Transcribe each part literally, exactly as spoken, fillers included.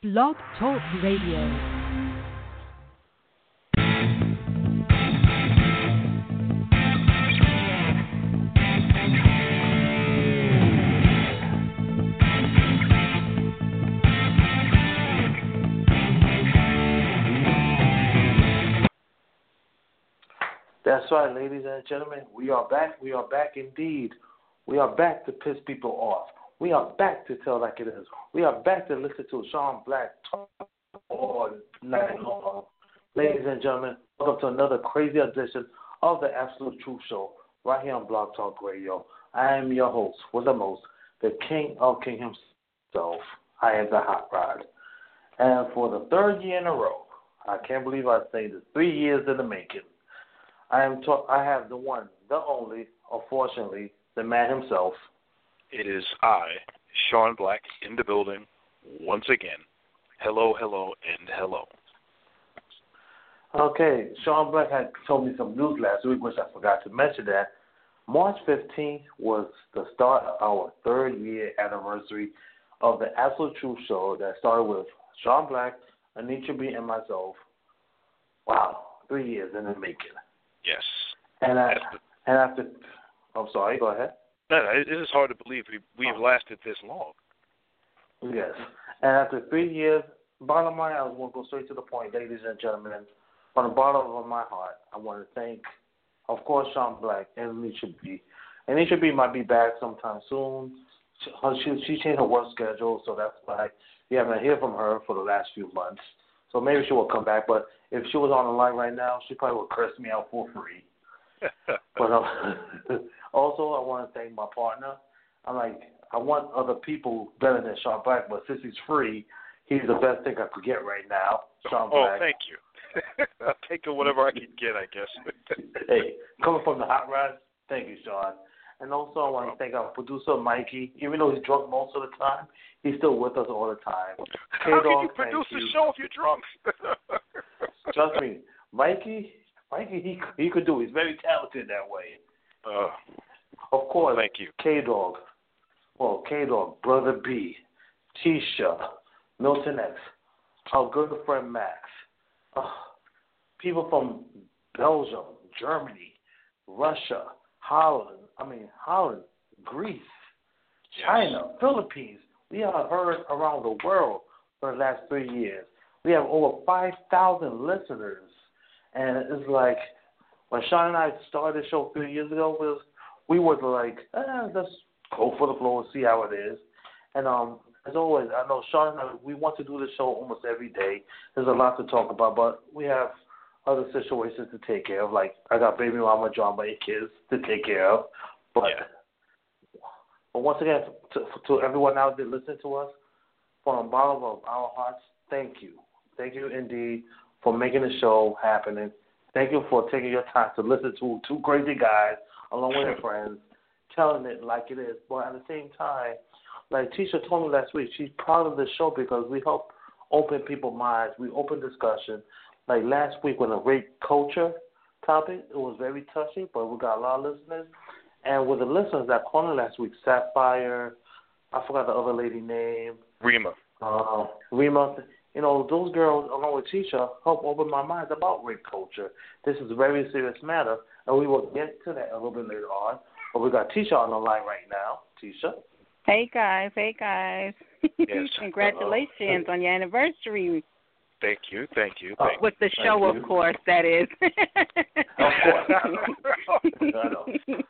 Blog Talk Radio. That's right, ladies and gentlemen. We are back. We are back indeed. We are back to piss people off. We are back to tell like it is. We are back to listen to Sean Black talk all night long. Ladies and gentlemen, welcome to another crazy edition of the Absolute Truth Show right here on Blog Talk Radio. I am your host with the most, the king of king himself. I am the Hot Rod. And for the third year in a row, I can't believe I say this, three years in the making, I am. Ta- I have the one, the only, unfortunately, the man himself. It is I, Sean Black, in the building once again. Hello, hello, and hello. Okay, Sean Black had told me some news last week, which I forgot to mention that. March fifteenth was the start of our third year anniversary of the Absolute Truth Show that started with Sean Black, Anitra B, and myself. Wow, three years in the making. Yes. And, I, and after, I'm sorry, go ahead. No, it is hard to believe we, we've lasted this long. Yes. And after three years, bottom line, I want to go straight to the point, ladies and gentlemen. From the bottom of my heart, I want to thank, of course, Sean Black and Anitra B. Anitra B might be back sometime soon. She, she, she changed her work schedule, so that's why we haven't heard from her for the last few months. So maybe she will come back, but if she was on the line right now, she probably would curse me out for free. But uh, also, I want to thank my partner. I'm like, I want other people better than Sean Black, but since he's free, he's the best thing I could get right now. Sean oh, Black. thank you. I'll take whatever I can get, I guess. Hey, coming from the Hot Rod, thank you, Sean. And also, I want to thank our producer, Mikey. Even though he's drunk most of the time, he's still with us all the time. How can you produce a show if you're drunk? Trust me, Mikey, Mikey, he he could do it. He's very talented that way. Uh, of course, thank you. K-Dog. Well, K-Dog, Brother B, Tisha, Milton X, our good friend Max, uh, people from Belgium, Germany, Russia, Holland, I mean, Holland, Greece, China, yes. Philippines. We have heard around the world for the last three years. We have over five thousand listeners. And it's like, when Sean and I started the show three years ago, was we were like, eh, let's go for the flow and see how it is. And um, as always, I know Sean and I, we want to do the show almost every day. There's a lot to talk about, but we have other situations to take care of. Like, I got baby mama, John, my kids to take care of. But, yeah. but once again, to, to everyone out there listening to us, from the bottom of our hearts, thank you. Thank you indeed for making the show happening. Thank you for taking your time to listen to two crazy guys along with their friends, telling it like it is. But at the same time, like Tisha told me last week, she's proud of the show because we help open people's minds. We open discussion. Like last week with a rape culture topic, it was very touching, but we got a lot of listeners. And with the listeners that called in last week, Sapphire, I forgot the other lady name. Rima. Uh, Rima. You know, those girls, along with Tisha, help open my mind about rape culture. This is a very serious matter, and we will get to that a little bit later on. But we got Tisha on the line right now. Tisha. Hey, guys. Hey, guys. Yes. Congratulations Uh-oh. on your anniversary. Thank you. Thank you. Uh, thank With the thank show, you. of course, that is. Of course. I know.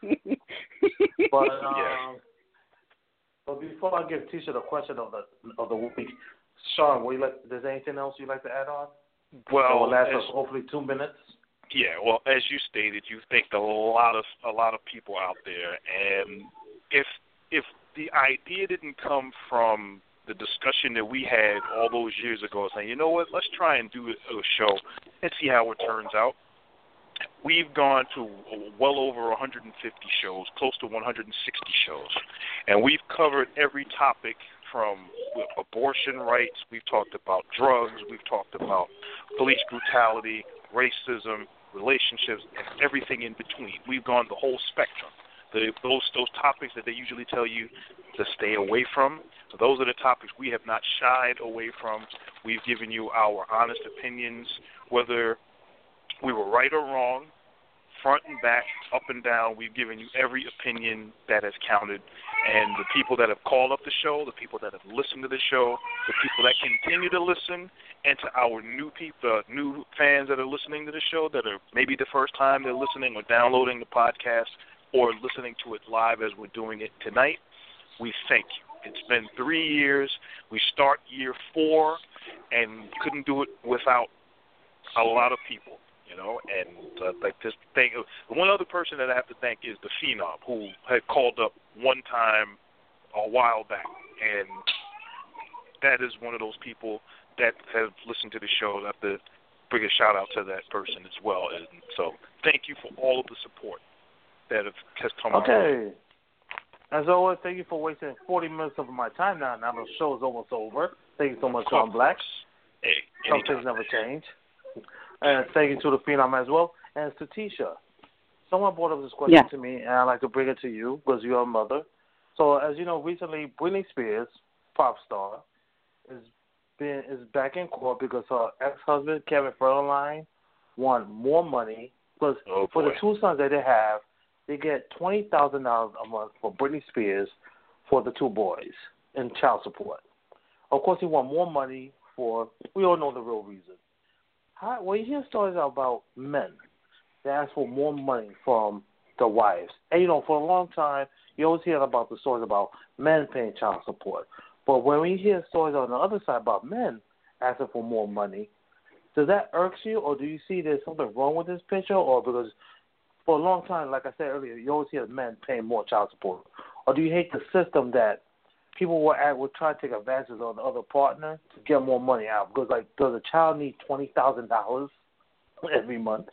But, um, yes. but before I give Tisha the question of the of the week, Sean, will you like, there's anything else you'd like to add on? Well, it will last as, us hopefully two minutes. Yeah, well, as you stated, you thanked a lot of a lot of people out there, and if if the idea didn't come from the discussion that we had all those years ago, saying, you know what, let's try and do a show and see how it turns out. We've gone to well over one hundred fifty shows, close to one hundred sixty shows, and we've covered every topic from abortion rights, we've talked about drugs, we've talked about police brutality, racism, relationships, and everything in between. We've gone the whole spectrum. The, those those topics that they usually tell you to stay away from. So those are the topics we have not shied away from. We've given you our honest opinions, whether we were right or wrong, front and back, up and down. We've given you every opinion that has counted. And the people that have called up the show, the people that have listened to the show, the people that continue to listen, and to our new people, uh, new fans that are listening to the show, that are maybe the first time they're listening or downloading the podcast or listening to it live as we're doing it tonight, we thank you. It's been three years. We start year four, and couldn't do it without a lot of people. You know, and uh, like this thing, one other person that I have to thank is the Phenom, who had called up one time a while back, and that is one of those people that have listened to the show. I have to bring a shout out to that person as well. And so, thank you for all of the support that have, has come. Okay. As always, thank you for wasting forty minutes of my time now. Now the show is almost over. Thank you so much, Sean Black. Hey, some things never change. And thank you to the Phenom as well. And to Tisha. Someone brought up this question yeah. to me, and I'd like to bring it to you because you're a mother. So, as you know, recently Britney Spears, pop star, is been is back in court because her ex-husband, Kevin Federline, won more money. Because oh, for the two sons that they have, they get twenty thousand dollars a month for Britney Spears for the two boys in child support. Of course, he won more money for, we all know the real reason. How, when you hear stories about men that ask for more money from the wives, and you know, for a long time, you always hear about the stories about men paying child support. But when we hear stories on the other side about men asking for more money, does that irk you, or do you see there's something wrong with this picture, or because for a long time, like I said earlier, you always hear men paying more child support, or do you hate the system that people will act, will try to take advantage of the other partner to get more money out? Because, like, does a child need twenty thousand dollars every month?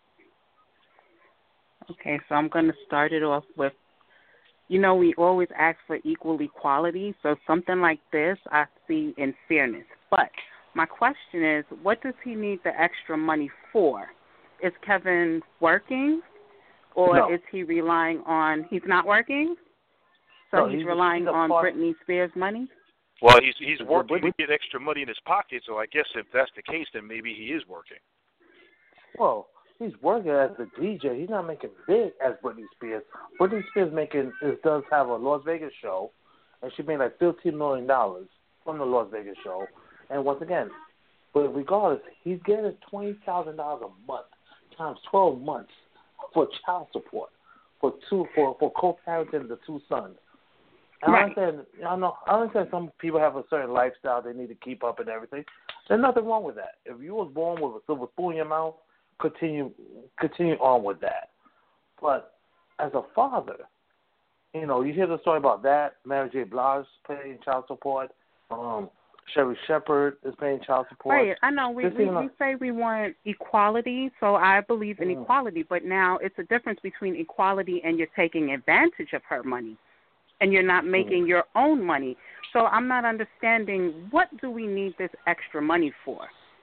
Okay, so I'm going to start it off with, you know, we always ask for equal equality, so something like this I see in fairness. But my question is, what does he need the extra money for? Is Kevin working, or no. is he relying on, he's not working? So no, he's, he's relying he's on part, Britney Spears' money? Well, he's he's working to get extra money in his pocket, so I guess if that's the case, then maybe he is working. Well, he's working as a D J. He's not making big as Britney Spears. Britney Spears making is, does have a Las Vegas show, and she made like fifteen million dollars from the Las Vegas show. And once again, but regardless, he's getting twenty thousand dollars a month times twelve months for child support for two for for co-parenting the two sons. And right. I understand, I know, I understand some people have a certain lifestyle they need to keep up and everything. There's nothing wrong with that. If you was born with a silver spoon in your mouth, continue continue on with that. But as a father, you know, you hear the story about that. Mary J. Blige paying child support. Um, Sherry Shepherd is paying child support. Right, I know. We we, we say we want equality, so I believe in mm. equality. But now it's a difference between equality and you're taking advantage of her money, and you're not making mm. your own money. So I'm not understanding, what do we need this extra money for?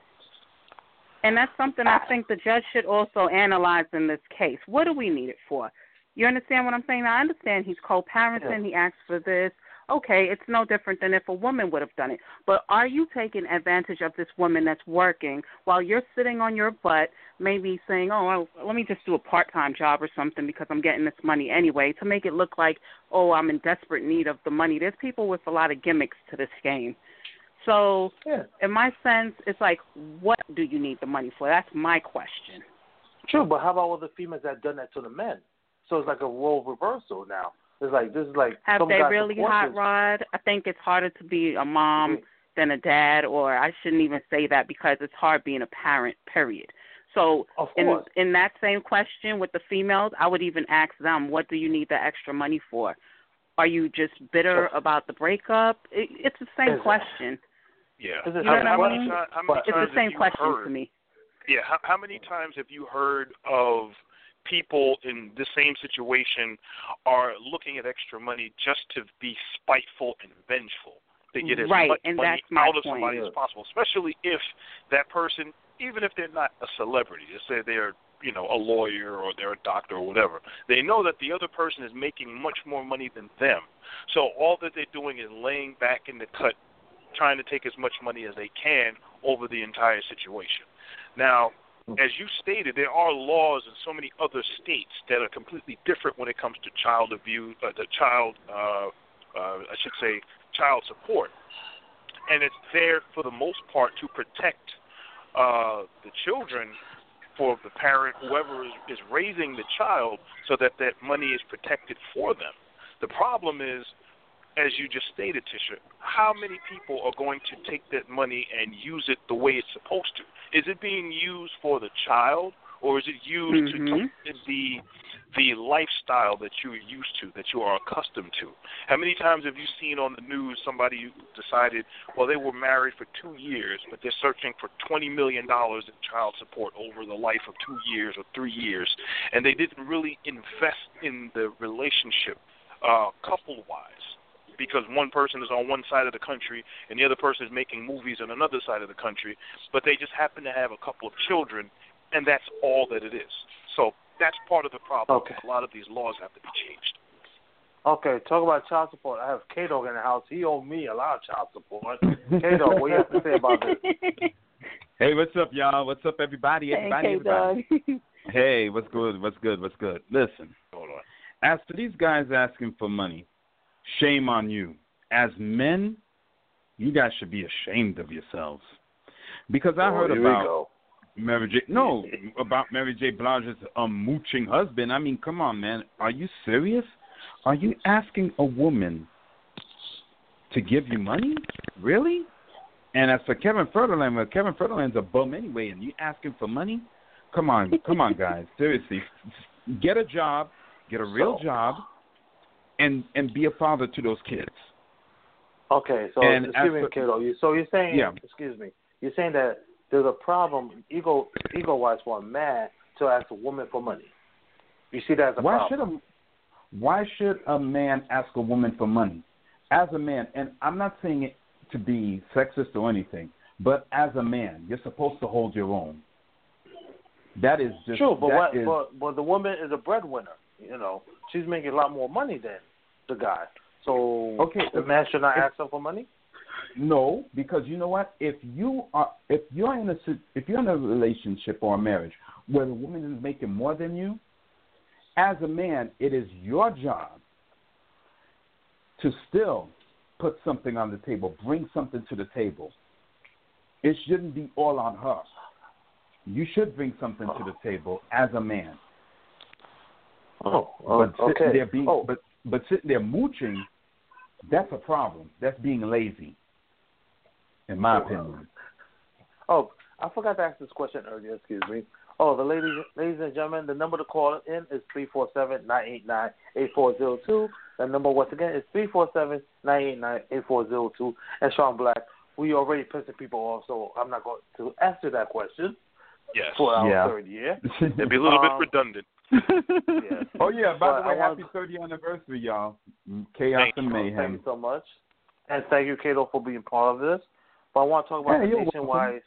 And that's something I think the judge should also analyze in this case. What do we need it for? You understand what I'm saying? I understand he's co-parenting. Yeah. He asked for this. Okay, it's no different than if a woman would have done it. But are you taking advantage of this woman that's working while you're sitting on your butt, maybe saying, oh, let me just do a part-time job or something because I'm getting this money anyway, to make it look like, oh, I'm in desperate need of the money? There's people with a lot of gimmicks to this game. So yeah. in my sense, it's like, what do you need the money for? That's my question. True, but how about all the females that have done that to the men? So it's like a role reversal now. It's like, this is like... Have they really, Hot Rod? I think it's harder to be a mom mm-hmm. than a dad, or I shouldn't even say that because it's hard being a parent, period. So in, in that same question with the females, I would even ask them, what do you need the extra money for? Are you just bitter oh. about the breakup? It, it's the same is question. It? Yeah. Is it how, how, how, many, time, how many it's times the same question heard, to me. Yeah, how, how many times have you heard of people in the same situation are looking at extra money just to be spiteful and vengeful, to get as right, much and money that's out of point. somebody as possible, especially if that person, even if they're not a celebrity, let's say they're you know, a lawyer or they're a doctor or whatever. They know that the other person is making much more money than them. So all that they're doing is laying back in the cut, trying to take as much money as they can over the entire situation. Now, as you stated, there are laws in so many other states that are completely different when it comes to child abuse, uh, the child, uh, uh, I should say, child support. And it's there for the most part to protect uh, the children for the parent, whoever is, is raising the child, so that that money is protected for them. The problem is, as you just stated, Tisha, how many people are going to take that money and use it the way it's supposed to? Is it being used for the child, or is it used mm-hmm. to keep the the lifestyle that you're used to, that you are accustomed to? How many times have you seen on the news somebody who decided, well, they were married for two years, but they're searching for twenty million dollars in child support over the life of two years or three years, and they didn't really invest in the relationship uh, couple-wise, because one person is on one side of the country and the other person is making movies on another side of the country, but they just happen to have a couple of children, and that's all that it is. So that's part of the problem. Okay. A lot of these laws have to be changed. Okay, talk about child support. I have K-Dog in the house. He owed me a lot of child support. K-Dog, what do you have to say about this? Hey, what's up, y'all? What's up, everybody? Everybody, hey, everybody. Hey, what's good? What's good? What's good? Listen, hold on. As for these guys asking for money, shame on you. As men, you guys should be ashamed of yourselves. Because I oh, heard here about we go. Mary J. No, about Mary J. Blige's um, mooching husband. I mean, come on, man. Are you serious? Are you asking a woman to give you money? Really? And as for Kevin Federline, well, Kevin Federline's a bum anyway, and you asking for money? Come on, come on, guys. Seriously. Get a job, get a real So, job, and and be a father to those kids. Okay, so And excuse me, for, Kiddo. You, so you're saying, yeah. excuse me, you're saying that there's a problem ego ego wise for a man to ask a woman for money. You see that as a why problem? should a why should a man ask a woman for money? As a man, and I'm not saying it to be sexist or anything, but as a man, you're supposed to hold your own. That is just true, but that what? is, But, but the woman is a breadwinner. You know, she's making a lot more money than the guy. So okay, the man should not if, ask her for money. No, because you know what? If you are, if you're in a, if you're in a relationship or a marriage where the woman is making more than you, as a man, it is your job to still put something on the table, bring something to the table. It shouldn't be all on her. You should bring something to the table as a man. Oh, but okay. Sitting there being, oh. but but sitting there mooching, that's a problem. That's being lazy, in my opinion. Oh, I forgot to ask this question earlier. Excuse me. Oh, the ladies, ladies and gentlemen, the number to call in is three four seven, nine eight nine, eight four zero two. The number, once again, is three four seven, nine eight nine, eight four zero two. And Sean Black, we already pissing people off, so I'm not going to answer that question. Yes. For our yeah. third year. It'd be a little um, bit redundant. Yes. Oh, yeah, by But the way, I happy want... thirtieth anniversary, y'all. Chaos Thank and you. mayhem. Thank you so much. And thank you, Cato, for being part of this. But I want to talk about Hey, the you're nationwide... welcome.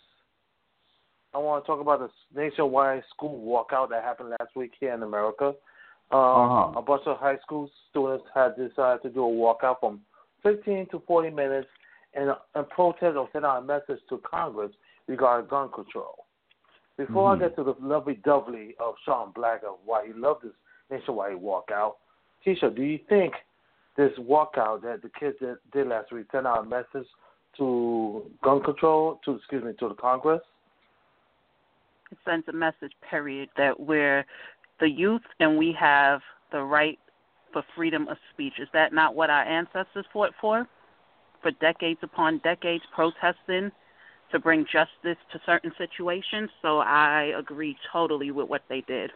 I want to talk about the nationwide school walkout that happened last week here in America. Um, Uh-huh. A bunch of high school students had decided to do a walkout from fifteen to forty minutes in, in protest or send out a message to Congress regarding gun control. Before Mm-hmm. I get to the lovely-dovely of Sean Black of why he loved this nationwide walkout, Tisha, do you think this walkout that the kids did, did last week sent out a message to gun control, to excuse me, to the Congress? It sends a message, period, that we're the youth and we have the right for freedom of speech. Is that not what our ancestors fought for? For decades upon decades protesting to bring justice to certain situations. So I agree totally with what they did.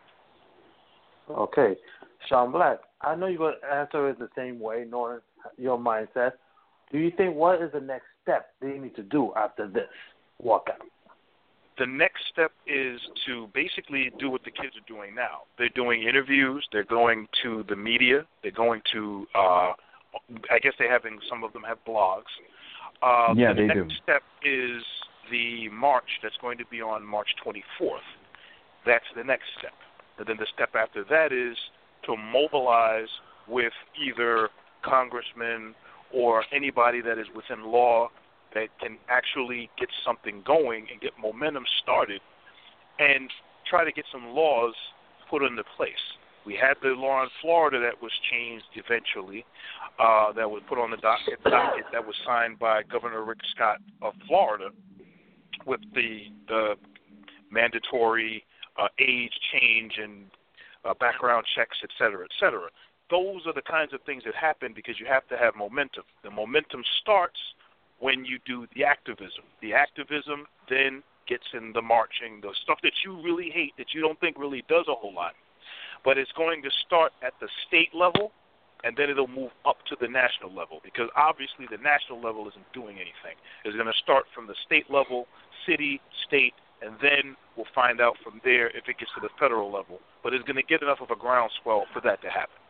Okay. Sean Black, I know you're going to answer it the same way, knowing your mindset. Do you think what is the next step they need to do after this walkout? The next step is to basically do what the kids are doing now. They're doing interviews. They're going to the media. They're going to, uh, I guess they're having, some of them have blogs. Uh, Yeah, the they next do. step is the march that's going to be on March twenty-fourth. That's the next step. And then the step after that is to mobilize with either congressmen or anybody that is within law that can actually get something going and get momentum started and try to get some laws put into place. We had the law in Florida that was changed eventually, uh, that was put on the docket, docket that was signed by Governor Rick Scott of Florida with the, the mandatory uh, age change and uh, background checks, et cetera, et cetera. Those are the kinds of things that happen because you have to have momentum. The momentum starts when you do the activism. The activism then gets in the marching, the stuff that you really hate, that you don't think really does a whole lot. But it's going to start at the state level, and then it'll move up to the national level because obviously the national level isn't doing anything. It's going to start from the state level, city, state, and then we'll find out from there if it gets to the federal level. But it's going to get enough of a groundswell for that to happen.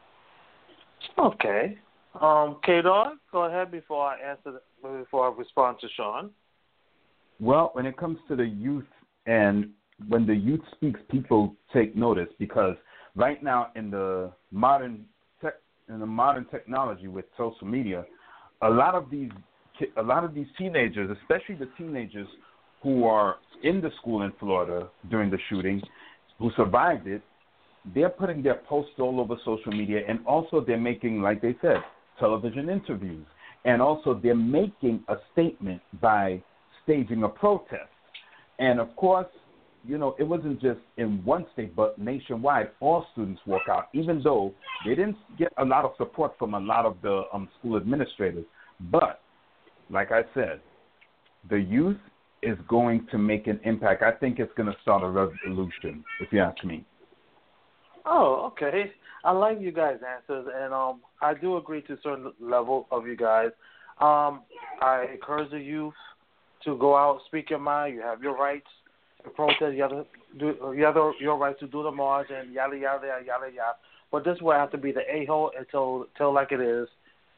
Okay. Um, K-Dog, go ahead before I answer, the, before I respond to Sean. Well, when it comes to the youth and when the youth speaks, people take notice because right now in the modern tech, in the modern technology with social media, a lot of these a lot of these teenagers, especially the teenagers who are in the school in Florida during the shooting, who survived it, they're putting their posts all over social media, and also they're making, like they said, television interviews, and also they're making a statement by staging a protest. And of course, you know, it wasn't just in one state, but nationwide, all students walk out, even though they didn't get a lot of support from a lot of the um, school administrators. But, like I said, the youth is going to make an impact. I think it's going to start a revolution, if you ask me. Oh, okay. I like you guys' answers, and um, I do agree to a certain level of you guys. Um, I encourage the youth to go out, speak your mind. You have your rights to protest. You have to do. You have the, your right to do the march and yada yada yada yada yada. But this way, I have to be the a-hole and tell tell like it is.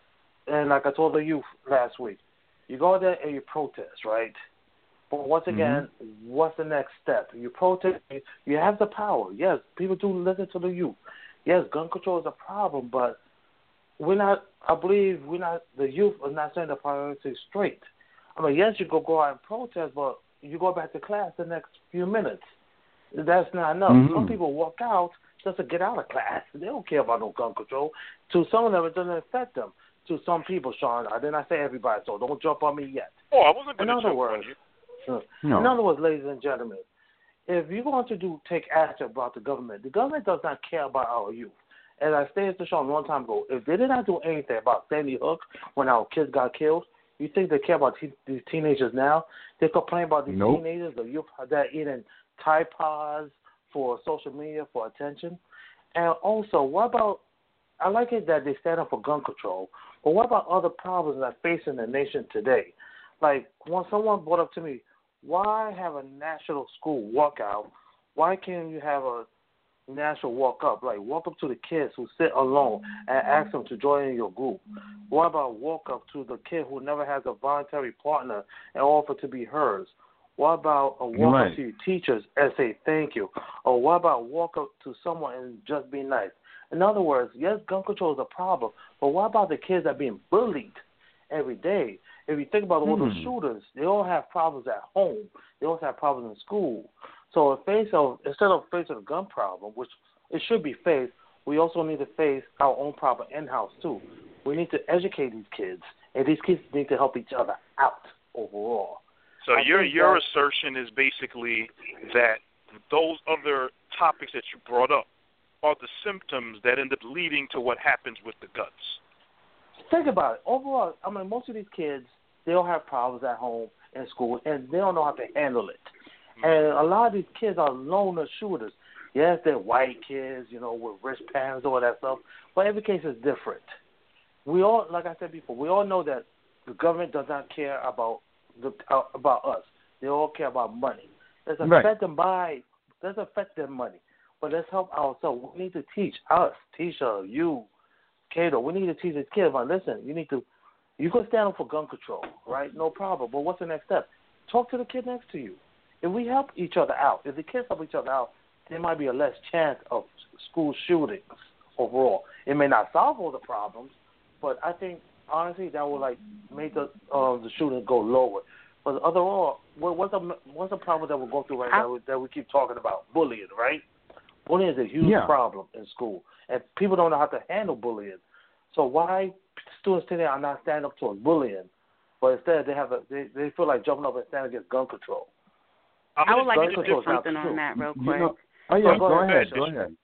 And like I told the youth last week, you go there and you protest, right? But once again, mm-hmm. what's the next step? You protest. You have the power. Yes, people do listen to the youth. Yes, gun control is a problem, but we're not. I believe we're not. The youth are not saying the priorities straight. I mean, yes, you go go out and protest, but you go back to class the next few minutes. That's not enough. Mm-hmm. Some people walk out just to get out of class. They don't care about no gun control. To some of them, it doesn't affect them. To some people, Sean, I did not say everybody, so don't jump on me yet. Oh, I wasn't going to jump words, on you. No. In other words, ladies and gentlemen, if you're going to do take action about the government, the government does not care about our youth. As I stated to Sean a long time ago, if they did not do anything about Sandy Hook when our kids got killed, you think they care about te- these teenagers now? They complain about these nope. teenagers, the youth that are eating Tide Pods for social media, for attention. And also, what about, I like it that they stand up for gun control, but what about other problems that are facing the nation today? Like, when someone brought up to me, why have a national school walkout? Why can't you have a national walk up? Like, walk up to the kids who sit alone and ask them to join in your group. What about walk up to the kid who never has a voluntary partner and offer to be hers? What about a walk right. up to your teachers and say thank you? Or what about walk up to someone and just be nice? In other words, yes, gun control is a problem, but what about the kids that are being bullied every day? If you think about all hmm. the shooters, they all have problems at home. They also have problems in school. So in face of, instead of facing a gun problem, which it should be faced, we also need to face our own problem in-house too. We need to educate these kids, and these kids need to help each other out overall. So I your your assertion is basically that those other topics that you brought up are the symptoms that end up leading to what happens with the guns. Think about it. Overall, I mean, most of these kids, they all have problems at home and school, and they don't know how to handle it. Mm-hmm. And a lot of these kids are loner shooters. Yes, they're white kids, you know, with rich parents, all that stuff, but every case is different. We all, like I said before, we all know that the government does not care about the uh, about us. They all care about money. Let's affect right. them by, let's affect their money, but let's help ourselves. We need to teach us, Tisha, you, Kato, we need to teach the kids, like, listen, you need to, you can stand up for gun control, right? No problem. But what's the next step? Talk to the kid next to you. If we help each other out, if the kids help each other out, there might be a less chance of school shootings overall. It may not solve all the problems, but I think honestly that would like make the uh, the shooting go lower. But overall, what, what's the what's the problem that we're going through right now that we, that we keep talking about? Bullying, right? Bullying is a huge yeah. problem in school, and people don't know how to handle bullying. So why students today are not standing up towards bullying, but instead they have a they, they feel like jumping up and standing against gun control. I'm I would like gun to do something on that real quick. You know, oh yeah, go, go, go ahead, ahead. go ahead.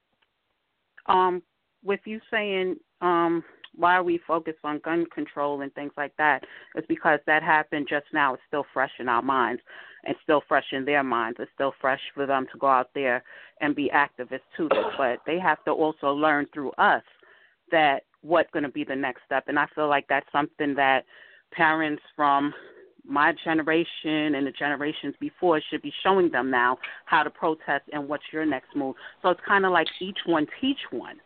Um, with you saying um, why we focus on gun control and things like that, is because that happened just now. It's still fresh in our minds and still fresh in their minds. It's still fresh for them to go out there and be activists to this. But they have to also learn through us that what's going to be the next step. And I feel like that's something that parents from my generation and the generations before should be showing them now how to protest and what's your next move. So it's kind of like each one teach one.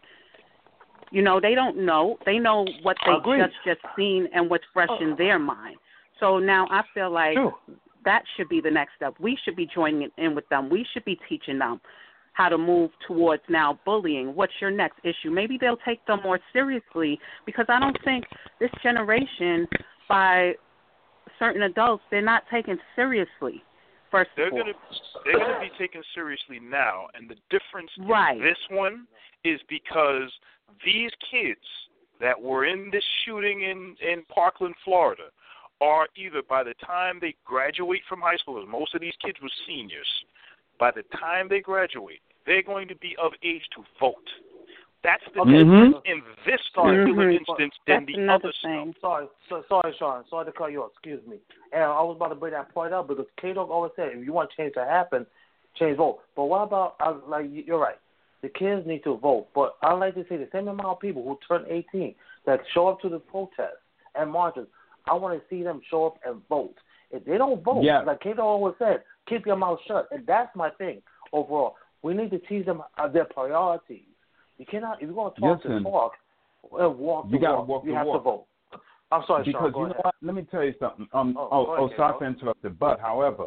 You know, they don't know. They know what they just just seen and what's fresh in their mind. So now I feel like True. that should be the next step. We should be joining in with them. We should be teaching them how to move towards now bullying. What's your next issue? Maybe they'll take them more seriously, because I don't think this generation, by certain adults, they're not taken seriously. First they're of all, gonna they're gonna be taken seriously now, and the difference right. in this one is because these kids that were in this shooting in in Parkland, Florida, are either by the time they graduate from high school, because most of these kids were seniors, by the time they graduate, they're going to be of age to vote. That's the Okay. difference Mm-hmm. in this particular Mhm. instance than That's the another other thing. stuff. Sorry, so, sorry, Sean. Sorry to cut you off. Excuse me. And I was about to bring that point up because K-Dog always said, if you want change to happen, change vote. But what about, uh, like, you're right. The kids need to vote. But I like to say the same amount of people who turn eighteen that show up to the protests and marches, I want to see them show up and vote. If they don't vote, Yeah. like K-Dog always said, keep your mouth shut. And that's my thing overall. We need to teach them uh, their priorities. You cannot, if you're going to talk Listen, the talk, uh, walk the you gotta walk, walk you the have walk. to vote. I'm sorry, Because Sean, go you know ahead. what? Let me tell you something. Um, Oh, oh, go oh, ahead, sorry K-Dog. for interrupting, but however,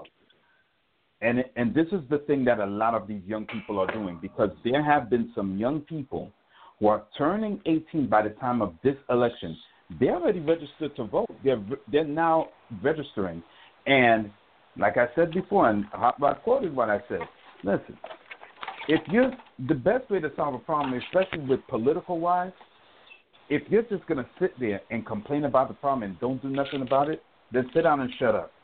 and it- and this is the thing that a lot of these young people are doing, because there have been some young people who are turning eighteen by the time of this election. They're already registered to vote. They're they're now registering, and like I said before, and Hot Rod quoted what I said. Listen, if you're the best way to solve a problem, especially with political wise, if you're just going to sit there and complain about the problem and don't do nothing about it, then sit down and shut up.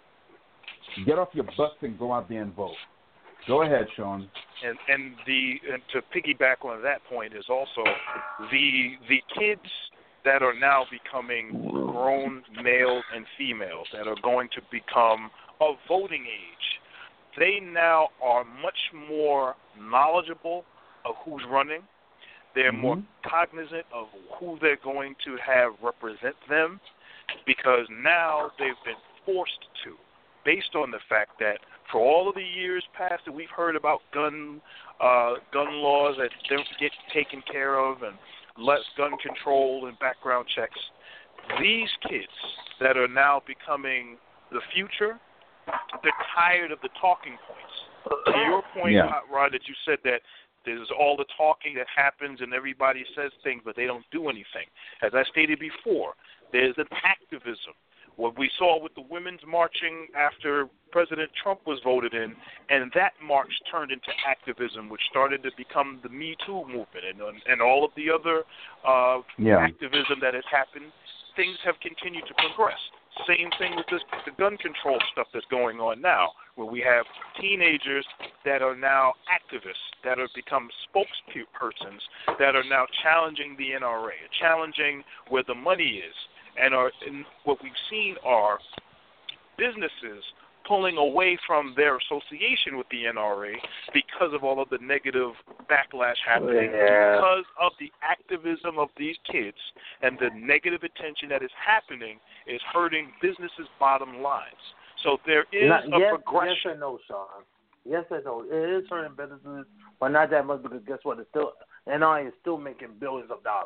Get off your butts and go out there and vote. Go ahead, Sean. And and the and to piggyback on that point is also the the kids that are now becoming grown males and females that are going to become of voting age. They now are much more knowledgeable of who's running. They're Mm-hmm. more cognizant of who they're going to have represent them, because now they've been forced to, based on the fact that for all of the years past that we've heard about gun uh, gun laws that don't get taken care of and less gun control and background checks, these kids that are now becoming the future, they're tired of the talking points. To your point, Yeah. Rod, that you said that there's all the talking that happens and everybody says things, but they don't do anything. As I stated before, there's an activism. What we saw with the women's marching after President Trump was voted in, and that march turned into activism, which started to become the Me Too movement, and and all of the other uh, Yeah. activism that has happened. Things have continued to progress. Same thing with this, the gun control stuff that's going on now, where we have teenagers that are now activists, that have become spokespersons, that are now challenging the N R A, challenging where the money is. And, are, and what we've seen are businesses pulling away from their association with the N R A because of all of the negative backlash happening, Yeah. because of the activism of these kids and the negative attention that is happening is hurting businesses' bottom lines. So there is Not, a yes, progression. Yes and no, Sean. Yes and no. It is hurting businesses, but not that much, because guess what? It's still N R A is still making billions of dollars.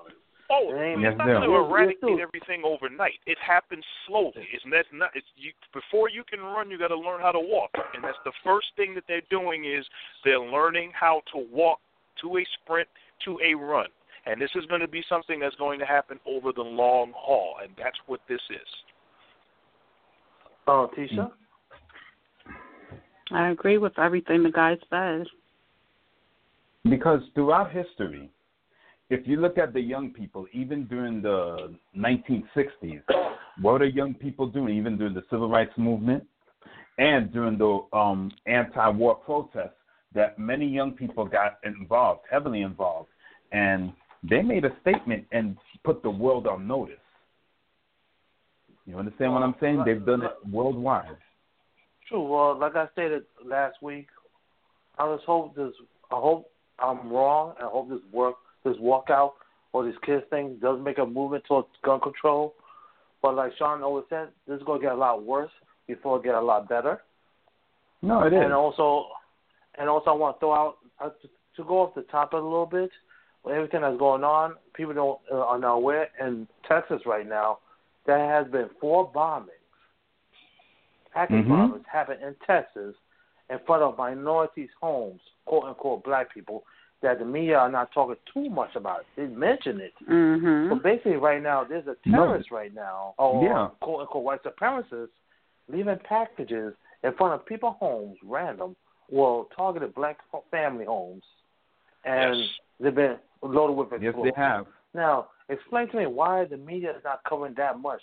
Oh, It it's yes, not no. going to eradicate Yes, everything overnight. It happens slowly. It's that's not. It's you, before you can run, you got to learn how to walk, and that's the first thing that they're doing is they're learning how to walk to a sprint to a run, and this is going to be something that's going to happen over the long haul, and that's what this is. Oh, Tisha. I agree with everything the guy said. Because throughout history, if you look at the young people, even during the nineteen sixties, what are young people doing? Even during the civil rights movement and during the um, anti-war protests, that many young people got involved, heavily involved, and they made a statement and put the world on notice. You understand what I'm saying? They've done it worldwide. True. Well, like I stated last week, I just hope this. I hope I'm wrong. I hope this work, this walkout, or this kids thing does make a movement towards gun control. But like Sean always said, this is going to get a lot worse before it get a lot better. No, it is. And also, and also, I want to throw out uh, to, to go off the topic a little bit. With everything that's going on, people don't uh, are not aware. In Texas right now, there has been four bombings, package Mm-hmm. bombings, happened in Texas in front of minorities' homes, quote unquote black people, that the media are not talking too much about. They mention it. Mhm. So basically, right now, there's a terrorist no. right now, or yeah. quote unquote white supremacists, leaving packages in front of people's homes, random, well, targeted black family homes, and Yes. they've been loaded with explosives. Yes, they have. Now, explain to me why the media is not covering that much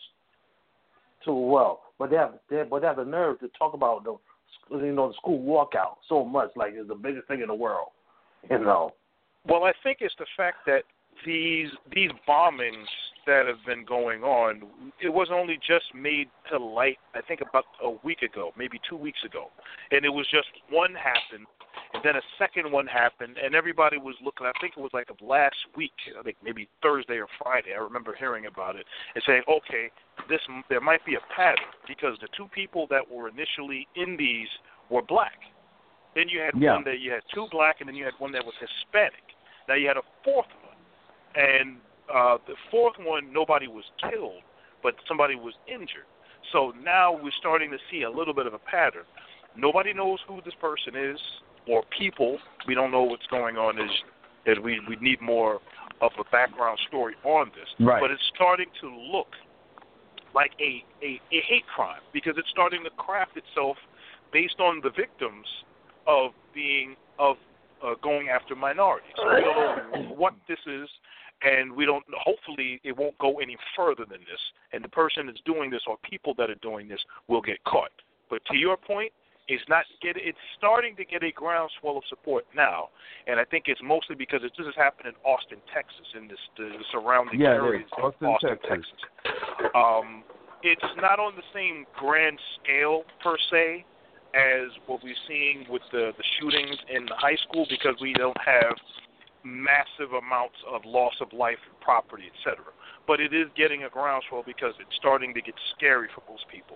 too well, but they have, they, but they have the nerve to talk about the, you know, the school walkout so much, like it's the biggest thing in the world, you know. Well, I think it's the fact that these these bombings that have been going on, it was only just made to light, I think, about a week ago, maybe two weeks ago. And it was just one happened, and then a second one happened, and everybody was looking, I think it was like last week, I think maybe Thursday or Friday, I remember hearing about it, and saying, okay, this there might be a pattern, because the two people that were initially in these were black. Then you had Yeah. one that you had two black, and then you had one that was Hispanic. Now you had a fourth one, and uh, the fourth one, nobody was killed, but somebody was injured. So now we're starting to see a little bit of a pattern. Nobody knows who this person is, or people. We don't know what's going on. Is is we we need more of a background story on this. Right. But it's starting to look like a, a, a hate crime, because it's starting to craft itself based on the victims of being of uh, going after minorities. So we don't know what this is, and we don't. Hopefully, it won't go any further than this. And the person that's doing this, or people that are doing this, will get caught. But to your point, it's not get. It's starting to get a groundswell of support now, and I think it's mostly because it, this has happened in Austin, Texas, in this the surrounding yeah, areas of Austin, Austin, Texas. Texas. Um, it's not on the same grand scale per se as what we're seeing with the, the shootings in the high school, because we don't have massive amounts of loss of life and property, et cetera. But it is getting a groundswell because it's starting to get scary for most people.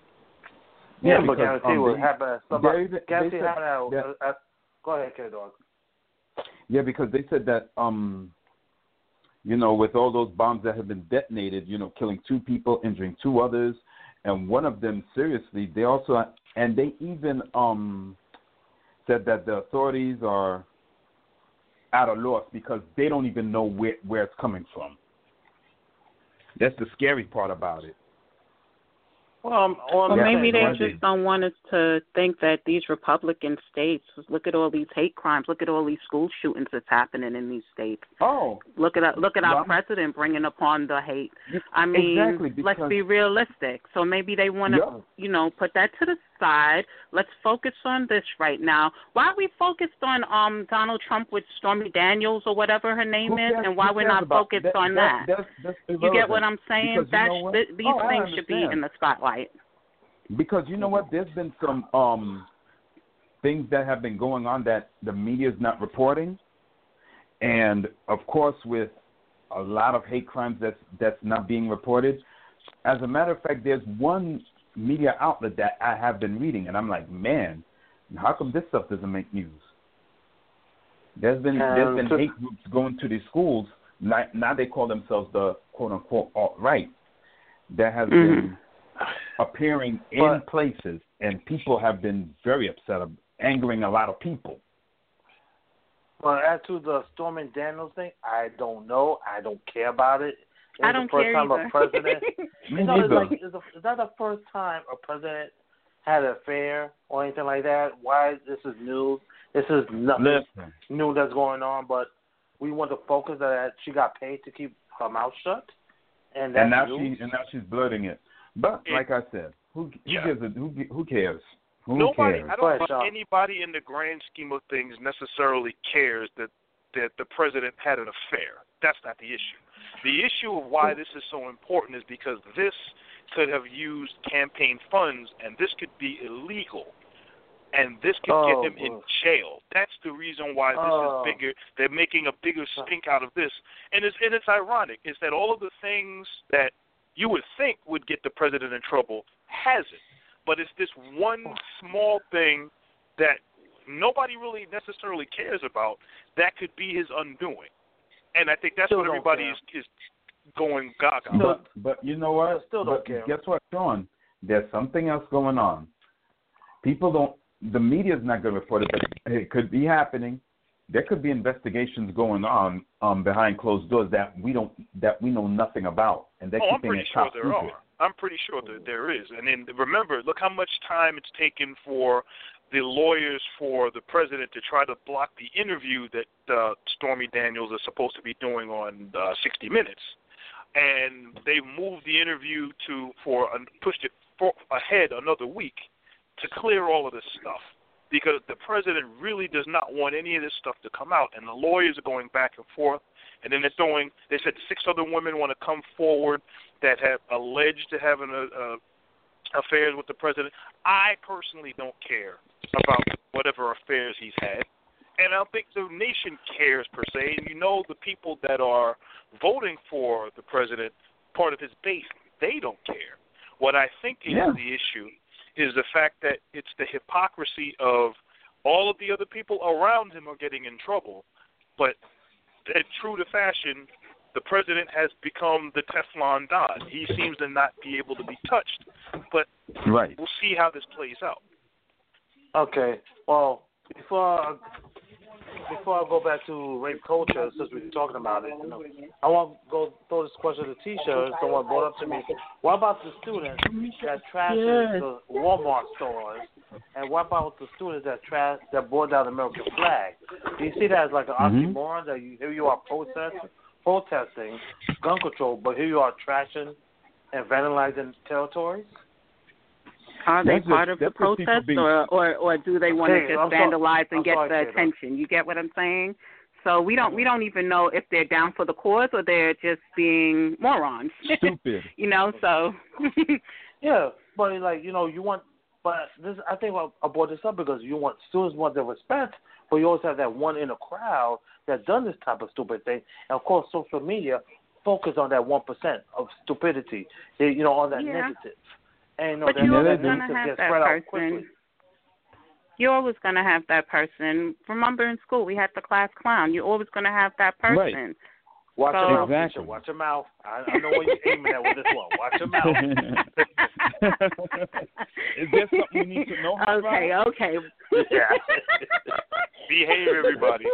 Yeah, Yeah, but because, guarantee um, what they- happened. Somebody, they- guarantee they said- happened. yeah. Uh, uh, go ahead, K Dog. Yeah, because they said that, um, you know, with all those bombs that have been detonated, you know, killing two people, injuring two others, and one of them seriously, they also, and they even um, said that the authorities are at a loss because they don't even know where, where it's coming from. That's the scary part about it. Well, um, well, Well, Yeah, maybe they no, I just did. don't want us to think that these Republican states, look at all these hate crimes, look at all these school shootings that's happening in these states. Oh, Look at look at our Well, president bringing upon the hate. I mean, exactly, because, let's be realistic. So maybe they want to, yeah. you know, put that to the side. Let's focus on this right now. Why are we focused on um Donald Trump with Stormy Daniels or whatever her name Who is, cares- and why who we're cares not about- focused that, on that, that? That's, that's You get what irrelevant. I'm saying? Because you That know sh- what? th- these Oh, I things should be understand. in the spotlight. Because you know what? There's been some um, things that have been going on that the media is not reporting. And, of course, with a lot of hate crimes that's, that's not being reported. As a matter of fact, there's one media outlet that I have been reading, and I'm like, man, how come this stuff doesn't make news? There's been, Um, there's been so- hate groups going to these schools now, now they call themselves the quote-unquote alt-right, that has mm-hmm. been appearing in but, places, and people have been very upset, angering a lot of people. But as to the Stormy Daniels thing, I don't know. I don't care about it. It's I don't the first care time either. a president. Me no, it's neither. like, is, the, is that the first time a president had an affair or anything like that? Why this is new? This is nothing Listen. new that's going on. But we want to focus that she got paid to keep her mouth shut, and that's and now news. she and now she's blurting it. But It, like I said, who who yeah. gives it? Who who cares? Who Nobody, cares? I don't think anybody in the grand scheme of things necessarily cares that that the president had an affair. That's not the issue. The issue of why this is so important is because this could have used campaign funds, and this could be illegal, and this could oh, get him boy. in jail. That's the reason why this oh. is bigger. They're making a bigger stink out of this, and it's and it's ironic is that all of the things that you would think would get the president in trouble hasn't, but it's this one small thing that nobody really necessarily cares about that could be his undoing. And I think that's Still what everybody is, is going gaga. But but you know what? Still don't but care. Guess what, Sean? There's something else going on. People don't. The media's not going to report it, but it could be happening. There could be investigations going on um, behind closed doors that we don't that we know nothing about, and they're Oh, I'm keeping pretty it sure top there secret. are. I'm pretty sure that there is. And then remember, look how much time it's taken for the lawyers for the president to try to block the interview that uh, Stormy Daniels is supposed to be doing on uh, sixty minutes. And they moved the interview to for uh, pushed it for, ahead another week to clear all of this stuff, because the president really does not want any of this stuff to come out, and the lawyers are going back and forth, and then they're throwing, they said six other women want to come forward that have alleged to having a, a affairs with the president. I personally don't care about whatever affairs he's had, and I don't think the nation cares per se, and you know the people that are voting for the president, part of his base, they don't care. What I think is Yeah. the issue is the fact that it's the hypocrisy of all of the other people around him are getting in trouble, but true to fashion, the president has become the Teflon Don. He seems to not be able to be touched, but Right. we'll see how this plays out. Okay. Well, before before I go back to rape culture, since we're talking about it, you know, I want to go throw this question to Tisha. Someone brought up to me. What about the students that trash Yes. the Walmart stores, and what about the students that trash that brought down the American flag? Do you see that as like an Mhm. oxymoron? That you, here you are protesting, protesting gun control, but here you are trashing and vandalizing territories? Are they That's part just- of the that's just people protest, being- or, or or do they want to Hey, just I'm so- vandalize and I'm get sorry, the Taylor. attention? You get what I'm saying? So we don't we don't even know if they're down for the cause or they're just being morons. Stupid. You know, so Yeah, but like you know, you want, but this I think I, I brought this up because you want students want their respect, but you always have that one in a crowd that done this type of stupid thing, and of course, social media focus on that one percent of stupidity, they, you know, on that Yeah. negative, and you know, but that, you're Yeah, always they do. gonna negative have gets that spread out quickly. person. You're always gonna have that person. Remember in school we had the class clown. You're always gonna have that person. Right. Watch So- your mouth, Exactly. Tisha. Watch your mouth. I, I know where you're aiming at with this one. Watch your mouth. Is there something we need to know about? Okay, okay. Yeah. Behave, everybody.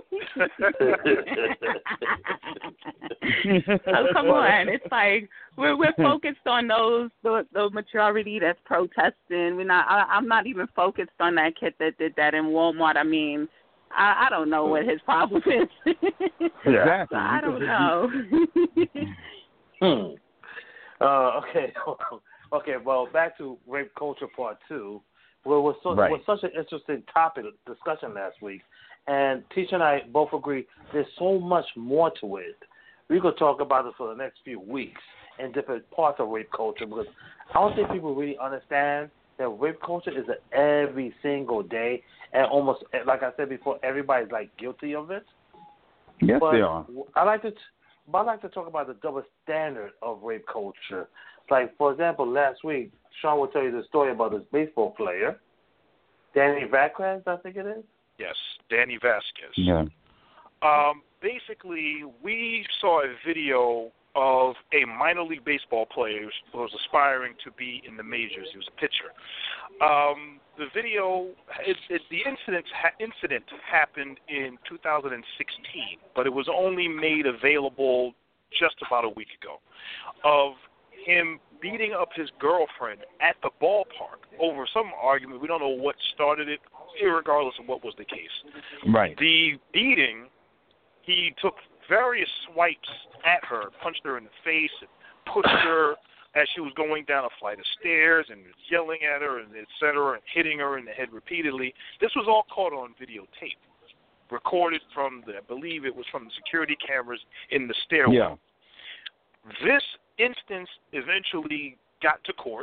Oh, come on. It's like we're we're focused on those the the majority that's protesting. We're not I, I'm not even focused on that kid that did that in Walmart. I mean, I, I don't know what his problem is. Exactly. So I don't Because know. Hmm. Uh, okay. Okay. Well, back to rape culture part two. Well, it was, so, Right. it was such an interesting topic of discussion last week, and Tisha and I both agree there's so much more to it. We could talk about it for the next few weeks in different parts of rape culture because I don't think people really understand that rape culture is a every single day, and almost like I said before, everybody's like guilty of it. Yes, But they are. I like to, but I like to talk about the double standard of rape culture. Like for example, last week, Sean will tell you the story about this baseball player, Danny Vasquez, I think it is. Yes, Danny Vasquez. Yeah. Um, basically, we saw a video of a minor league baseball player who was aspiring to be in the majors. He was a pitcher. Um, the video, it, it, the incident, ha, incident happened in two thousand sixteen, but it was only made available just about a week ago, of him beating up his girlfriend at the ballpark over some argument. We don't know what started it, irregardless of what was the case. Right. The beating, he took various swipes at her, punched her in the face, and pushed her as she was going down a flight of stairs, and yelling at her, and et cetera, and hitting her in the head repeatedly. This was all caught on videotape, recorded from the, I believe it was from the security cameras in the stairwell. Yeah. This instance eventually got to court.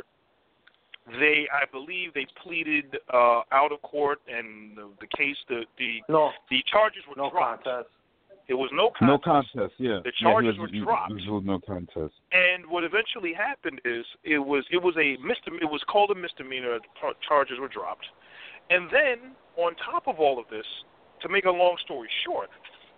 They, I believe, they pleaded uh, out of court, and the, the case, the the, no, the charges were no dropped. Contest. It was no contest. No contest, yeah. The charges yeah, was, were dropped. It was no contest. And what eventually happened is it was it was a misdem- it was called a misdemeanor. Charges were dropped, and then on top of all of this, to make a long story short,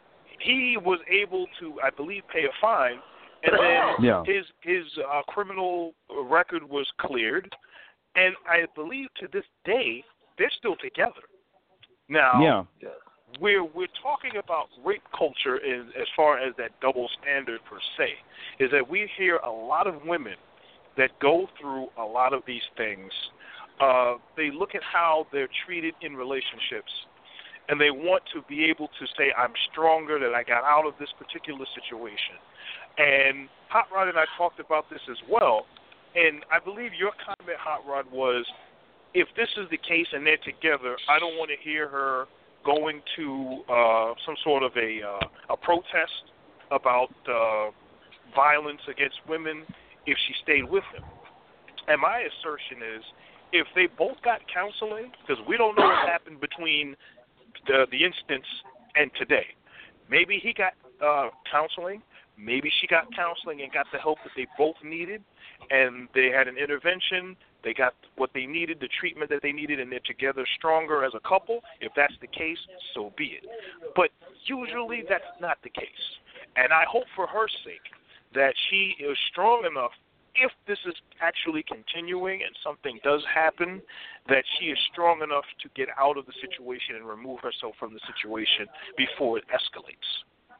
he was able to, I believe, pay a fine, and then yeah. his his uh, criminal record was cleared, and I believe to this day they're still together. Now, yeah. We're, we're talking about rape culture in, as far as that double standard per se, is that we hear a lot of women that go through a lot of these things. Uh, they look at how they're treated in relationships, and they want to be able to say, I'm stronger, that I got out of this particular situation. And Hot Rod and I talked about this as well, and I believe your comment, Hot Rod, was, if this is the case and they're together, I don't want to hear her going to uh, some sort of a uh, a protest about uh, violence against women if she stayed with him. And my assertion is, if they both got counseling, because we don't know what happened between the, the instance and today. Maybe he got uh, counseling, maybe she got counseling and got the help that they both needed, and they had an intervention. They got what they needed, the treatment that they needed, and they're together stronger as a couple. If that's the case, so be it. But usually that's not the case. And I hope for her sake that she is strong enough, if this is actually continuing and something does happen, that she is strong enough to get out of the situation and remove herself from the situation before it escalates.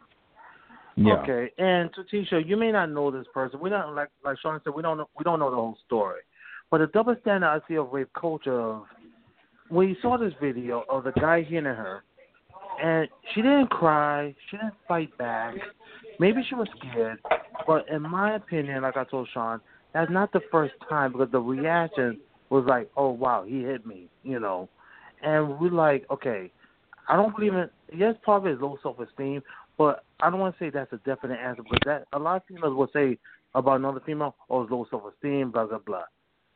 Yeah. Okay, and to Tisha, you may not know this person. We don't like like Sean said. We don't know, we don't know the whole story. But the double standard I see of rape culture, of when you saw this video of the guy hitting her, and she didn't cry, she didn't fight back. Maybe she was scared, but in my opinion, like I told Sean, that's not the first time, because the reaction was like, oh, wow, he hit me, you know. And we're like, okay, I don't believe in, yes, part of it is low self-esteem, but I don't want to say that's a definite answer, because that, a lot of females will say about another female, oh, it's low self-esteem, blah, blah, blah.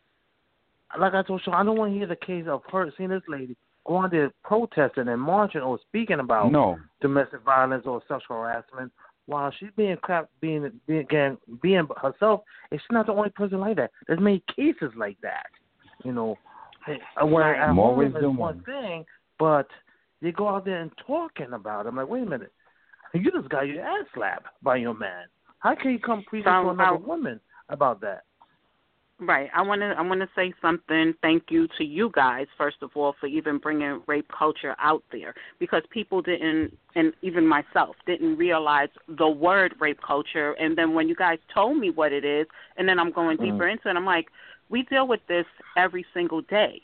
Like I told Sean, I don't want to hear the case of her seeing this lady go on there protesting and marching or speaking about no. domestic violence or sexual harassment while she's being crap, being being being herself. And she's not the only person like that. There's many cases like that, you know. Where at More home is wisdom one one. thing, but they go out there and talking about it. I'm like, wait a minute, you just got your ass slapped by your man. How can you come preaching to another woman about that? Right. I want to I want to say something. Thank you to you guys, first of all, for even bringing rape culture out there, because people didn't, and even myself, didn't realize the word rape culture. And then when you guys told me what it is, and then I'm going deeper mm. into it, I'm like, we deal with this every single day.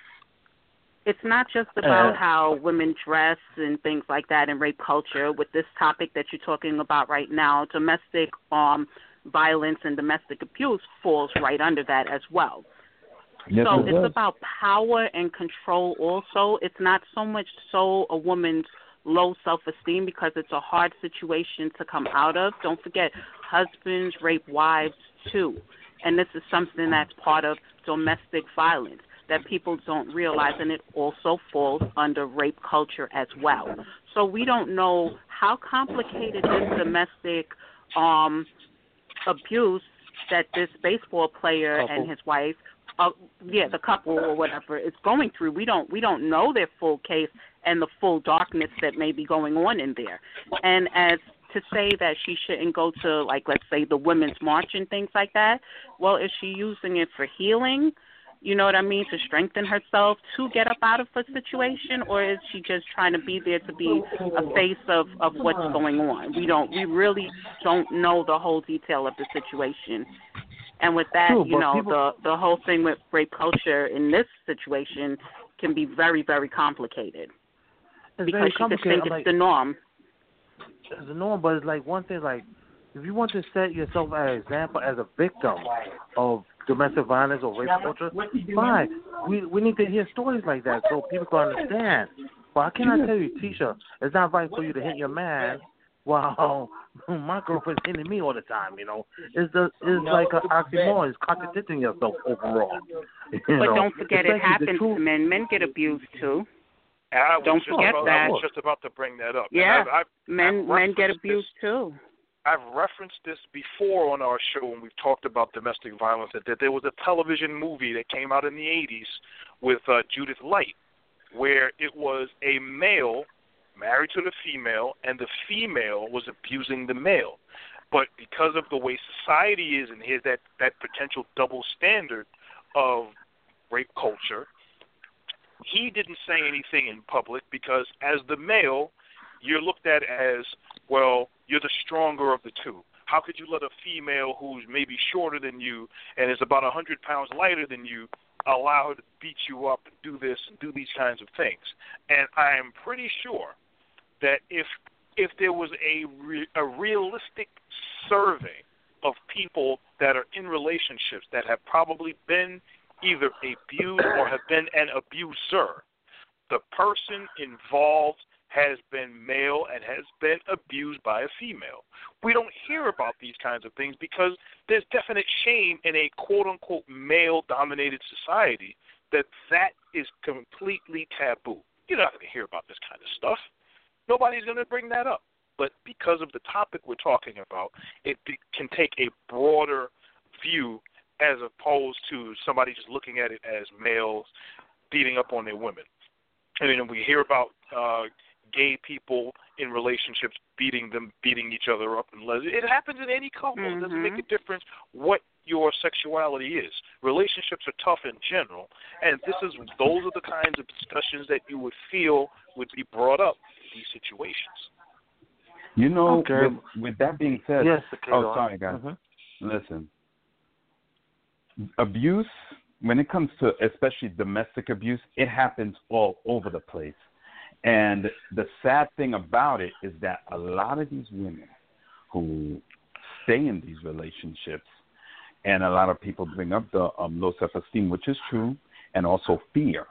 It's not just about uh, how women dress and things like that in rape culture. With this topic that you're talking about right now, domestic um violence and domestic abuse falls right under that as well. Yes, so it it's does. about power and control also. It's not so much so a woman's low self-esteem, because it's a hard situation to come out of. Don't forget, husbands rape wives too. And this is something that's part of domestic violence that people don't realize, and it also falls under rape culture as well. So we don't know how complicated this domestic um abuse that this baseball player couple. and his wife, uh, yeah, the couple or whatever, is going through. We don't we don't know their full case and the full darkness that may be going on in there. And as to say that she shouldn't go to, like, let's say the Women's March and things like that, well, is she using it for healing? You know what I mean, to strengthen herself to get up out of a situation, or is she just trying to be there to be a face of, of what's going on? We don't, we really don't know the whole detail of the situation. And with that, True, you know, people... the the whole thing with rape culture in this situation can be very, very complicated. It's because very she complicated. could think I'm it's like, the norm. It's the norm, but it's like one thing, like, if you want to set yourself as an example as a victim of domestic violence or rape culture, fine. We we need to hear stories like that so people can understand. But I cannot tell you, Tisha, it's not right for you to hit your man while my girlfriend's hitting me all the time, you know. It's the it's like an oxymoron. It's contradicting yourself overall. You but know? don't forget, Especially it happens truth... to men. Men get abused, too. I don't forget about, that. I was just about to bring that up. Yeah, I've, I've, men I've men get abused, this. too. I've referenced this before on our show when we've talked about domestic violence, that, that there was a television movie that came out in the eighties with uh, Judith Light, where it was a male married to the female, and the female was abusing the male. But because of the way society is, and here's that, that potential double standard of rape culture, he didn't say anything in public because as the male, you're looked at as, well, you're the stronger of the two. How could you let a female who's maybe shorter than you and is about one hundred pounds lighter than you allow her to beat you up and do this and do these kinds of things? And I am pretty sure that if if there was a, re, a realistic survey of people that are in relationships that have probably been either abused or have been an abuser, the person involved has been male and has been abused by a female. We don't hear about these kinds of things because there's definite shame in a quote-unquote male-dominated society that that is completely taboo. You're not going to hear about this kind of stuff. Nobody's going to bring that up. But because of the topic we're talking about, it be, can take a broader view as opposed to somebody just looking at it as males beating up on their women. I mean, we hear about uh, gay people in relationships beating them, beating each other up, and les- it happens in any couple. Mm-hmm. It doesn't make a difference what your sexuality is. Relationships are tough in general, and this is those are the kinds of discussions that you would feel would be brought up in these situations. You know, Okay. with, with that being said, Yes, okay, oh, sorry, guys. Mm-hmm. Listen, abuse, when it comes to especially domestic abuse, it happens all over the place. And the sad thing about it is that a lot of these women who stay in these relationships, and a lot of people bring up the um, low self-esteem, which is true, and also fear.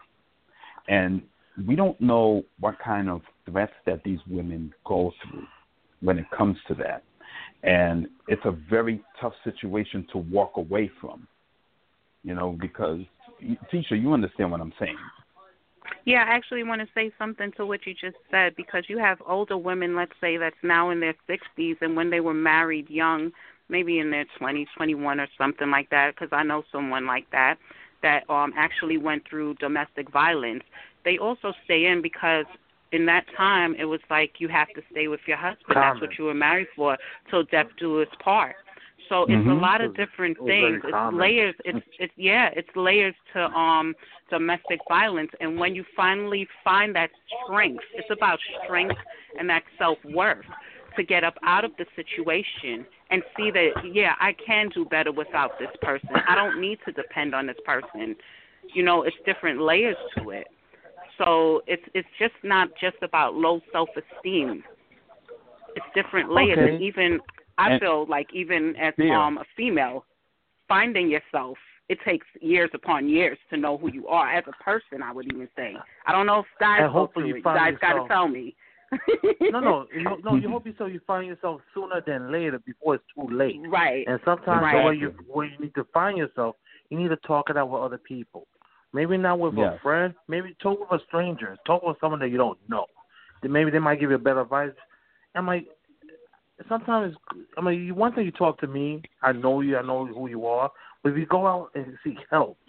And we don't know what kind of threats that these women go through when it comes to that. And it's a very tough situation to walk away from, you know, because, Tisha, you understand what I'm saying. Yeah, I actually want to say something to what you just said, because you have older women, let's say, that's now in their sixties, and when they were married young, maybe in their twenties, twenty-one or something like that, because I know someone like that, that um, actually went through domestic violence. They also stay in because in that time it was like you have to stay with your husband. Common. That's what you were married for, till death do us part. So it's Mm-hmm. a lot of different things. It's common. layers. It's it's yeah. It's layers to um domestic violence. And when you finally find that strength, it's about strength and that self worth to get up out of the situation and see that yeah, I can do better without this person. I don't need to depend on this person. You know, it's different layers to it. So it's it's just not just about low self esteem. It's different layers, Okay. and even. I And feel like even as fear. um, a female, finding yourself, it takes years upon years to know who you are as a person, I would even say. I don't know if guys And go hopefully through you it. You find guys got to yourself- tell me. No, no, you, no. You hope yourself you find yourself sooner than later before it's too late. Right. And sometimes Right. the way you where you need to find yourself, you need to talk it out with other people. Maybe not with Yes. a friend. Maybe talk with a stranger. Talk with someone that you don't know. Then maybe they might give you a better advice. I'm like, sometimes, I mean, you, one thing you talk to me, I know you, I know who you are. But if you go out and seek help,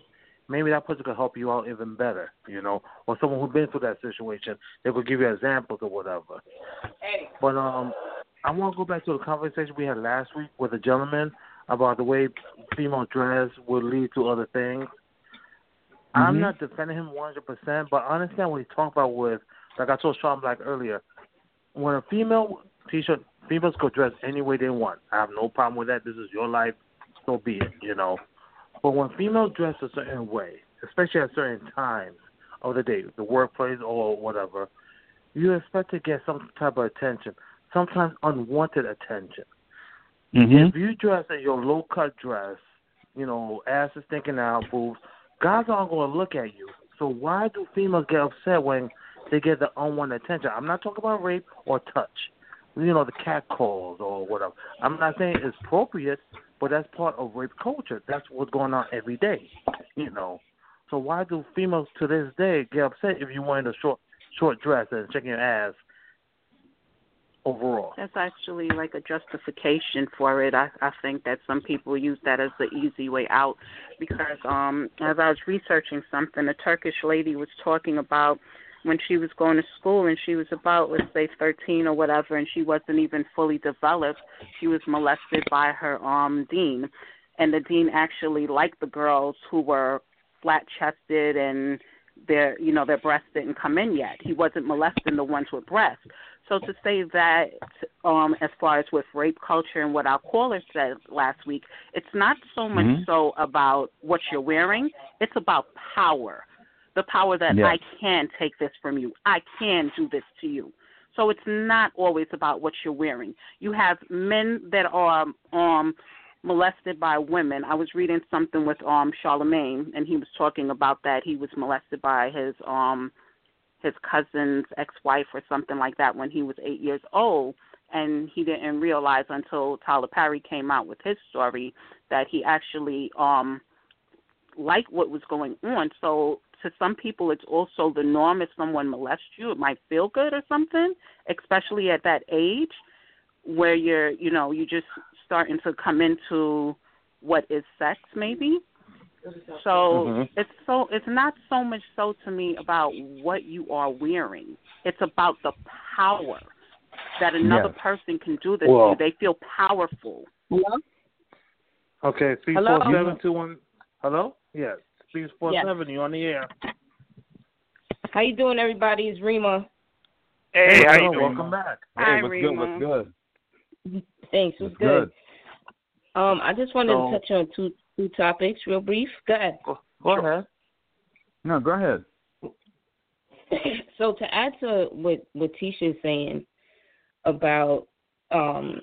maybe that person could help you out even better, you know, or someone who's been through that situation, they could give you examples or whatever. But um, I want to go back to the conversation we had last week with a gentleman about the way female dress will lead to other things. Mm-hmm. I'm not defending him one hundred percent, but I understand what he's talking about with, like I told Sean Black earlier, when a female T-shirt, females could dress any way they want. I have no problem with that. This is your life, so be it, you know. But when females dress a certain way, especially at certain times of the day, the workplace or whatever, you expect to get some type of attention, sometimes unwanted attention. Mm-hmm. If you dress in your low-cut dress, you know, ass is sticking out, boobs, guys aren't going to look at you. So why do females get upset when they get the unwanted attention? I'm not talking about rape or touch, you know, the cat calls or whatever. I'm not saying it's appropriate, but that's part of rape culture. That's what's going on every day, you know. So why do females to this day get upset if you're wearing a short short dress and checking your ass overall? That's actually like a justification for it. I, I think that some people use that as the easy way out because um, as I was researching something, a Turkish lady was talking about when she was going to school and she was about, let's say, thirteen or whatever, and she wasn't even fully developed. She was molested by her um, dean, and the dean actually liked the girls who were flat-chested and their, you know, their breasts didn't come in yet. He wasn't molesting the ones with breasts. So to say that, um, as far as with rape culture and what our caller said last week, it's not so much mm-hmm. so about what you're wearing. It's about power. The power that yes. I can take this from you. I can do this to you. So it's not always about what you're wearing. You have men that are um, molested by women. I was reading something with um, Charlemagne, and he was talking about that. He was molested by his um, his cousin's ex-wife or something like that when he was eight years old, and he didn't realize until Tyler Perry came out with his story that he actually um, liked what was going on. So to some people, it's also the norm. If someone molests you, it might feel good or something, especially at that age where you're, you know, you're just starting to come into what is sex, maybe. So mm-hmm. it's so it's not so much so to me about what you are wearing. It's about the power that another yes. person can do this well, to you. They feel powerful. Hello? Okay, three four seven two one. Hello? Yes. Three four seven. You on the air? How you doing, everybody? It's Rima. Hey, hey how you doing? Welcome back. Hey, Hi, what's Rima. good? What's good? Thanks. What's, what's good? good? Um, I just wanted so, to touch on two two topics, real brief. Go ahead. Go, go ahead. No, go ahead. So to add to what what Tisha is saying about um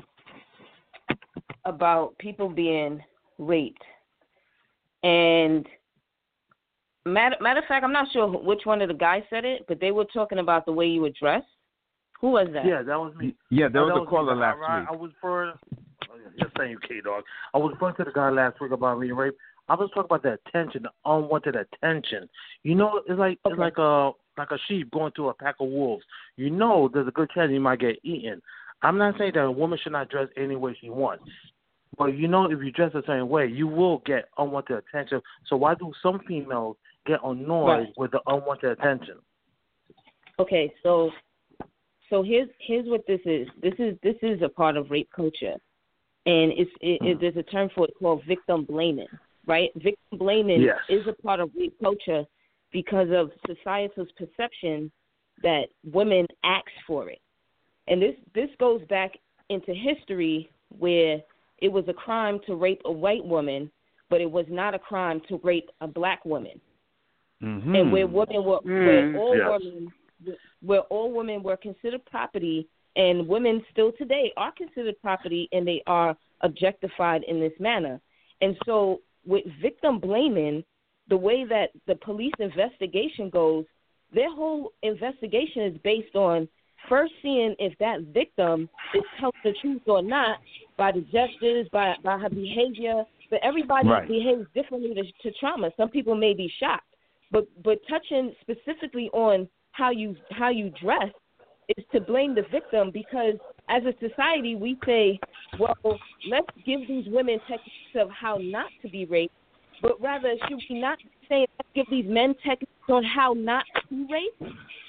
about people being raped, and matter matter of fact, I'm not sure which one of the guys said it, but they were talking about the way you were dressed. Who was that? Yeah, that was me. Yeah, there oh, was a was caller me. last I, week. I was for. Just saying, you K-Dog. I was referring to the guy last week about being raped. I was talking about the attention, the unwanted attention. You know, it's like okay. it's like a like a sheep going to a pack of wolves. You know, there's a good chance you might get eaten. I'm not saying that a woman should not dress any way she wants, but you know, if you dress a certain way, you will get unwanted attention. So why do some females get annoyed right. with the unwanted attention? Okay, so so here's here's what this is. This is this is a part of rape culture. And it's, it, it, there's a term for it called victim blaming, right? Victim blaming yes. is a part of rape culture because of society's perception that women ask for it. And this, this goes back into history where it was a crime to rape a white woman, but it was not a crime to rape a black woman. Mm-hmm. And where women were, mm. where all yes. women, where all women were considered property. And women still today are considered property, and they are objectified in this manner. And so with victim blaming, the way that the police investigation goes, their whole investigation is based on first seeing if that victim is telling the truth or not by the gestures, by, by her behavior. But everybody right. behaves differently to, to trauma. Some people may be shocked. But but touching specifically on how you how you dress, is to blame the victim because as a society we say, well, let's give these women techniques of how not to be raped, but rather should we not saying let's give these men techniques on how not to rape?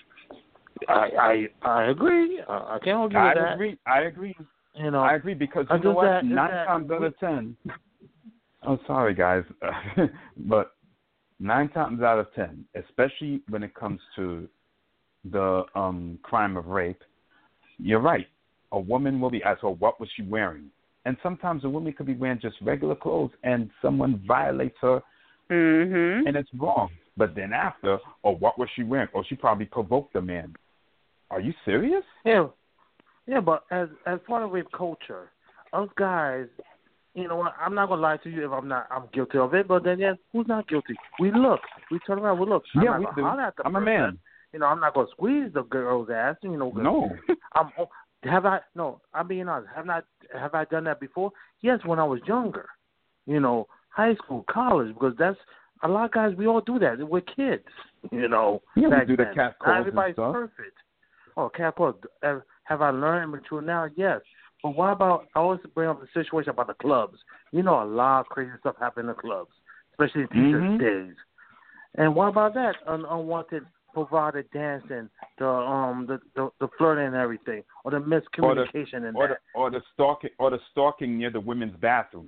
I I I agree. I, I can't argue I with that. agree. I agree. You know, I agree because I you know just what? that- Nine that- times out of ten. I'm sorry, guys, but nine times out of ten, especially when it comes to the um, crime of rape, you're right. A woman will be asked, "Well, what was she wearing?" And sometimes a woman could be wearing just regular clothes, and someone violates her, Mhm. and it's wrong. But then after, oh, what was she wearing? Oh, she probably provoked the man. Are you serious? yeah, yeah. But as as part of rape culture, us guys, you know what? I'm not gonna lie to you if I'm not I'm guilty of it. But then, yes, who's not guilty? We look, we turn around, we look. I'm Yeah, not we gonna do. holler at the I'm a person. man. You know, I'm not gonna squeeze the girl's ass. You know, 'cause No. I'm. Have I? No, I'm being honest. Have not. Have I done that before? Yes, when I was younger. You know, high school, college, because that's a lot of guys. We all do that. We're kids. You know. Yeah, we back do the then. cat Not calls and everybody's stuff. perfect. Oh, cat calls. Uh, Have I learned and matured now? Yes. But what about? I always bring up the situation about the clubs. You know, a lot of crazy stuff happen in the clubs, especially in teachers' Mhm. days. And what about that? Un- unwanted provided dancing, the um the, the the flirting and everything, or the miscommunication and or that. the, or the stalking or the stalking near the women's bathroom.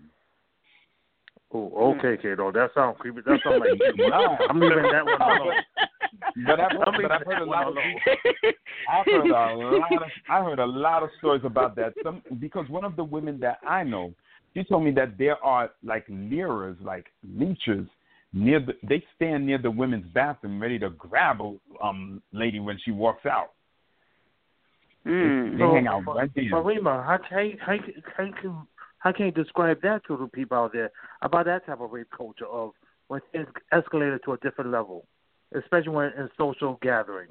Oh, okay, Kato, that sounds creepy. That sounds like you. Nah. I'm leaving that one alone. But I've, I'm but I've leaving heard a that lot one of alone. I've heard a lot of I heard a lot of stories about that. Some because one of the women that I know, she told me that there are like mirrors, like leeches near the. They stand near the women's bathroom, ready to grab a um lady when she walks out. Mm. They So, hang out but- right there. But Rima, how can how, how can how can you describe that to the people out there about that type of rape culture of when things escalated to a different level, especially when in social gatherings?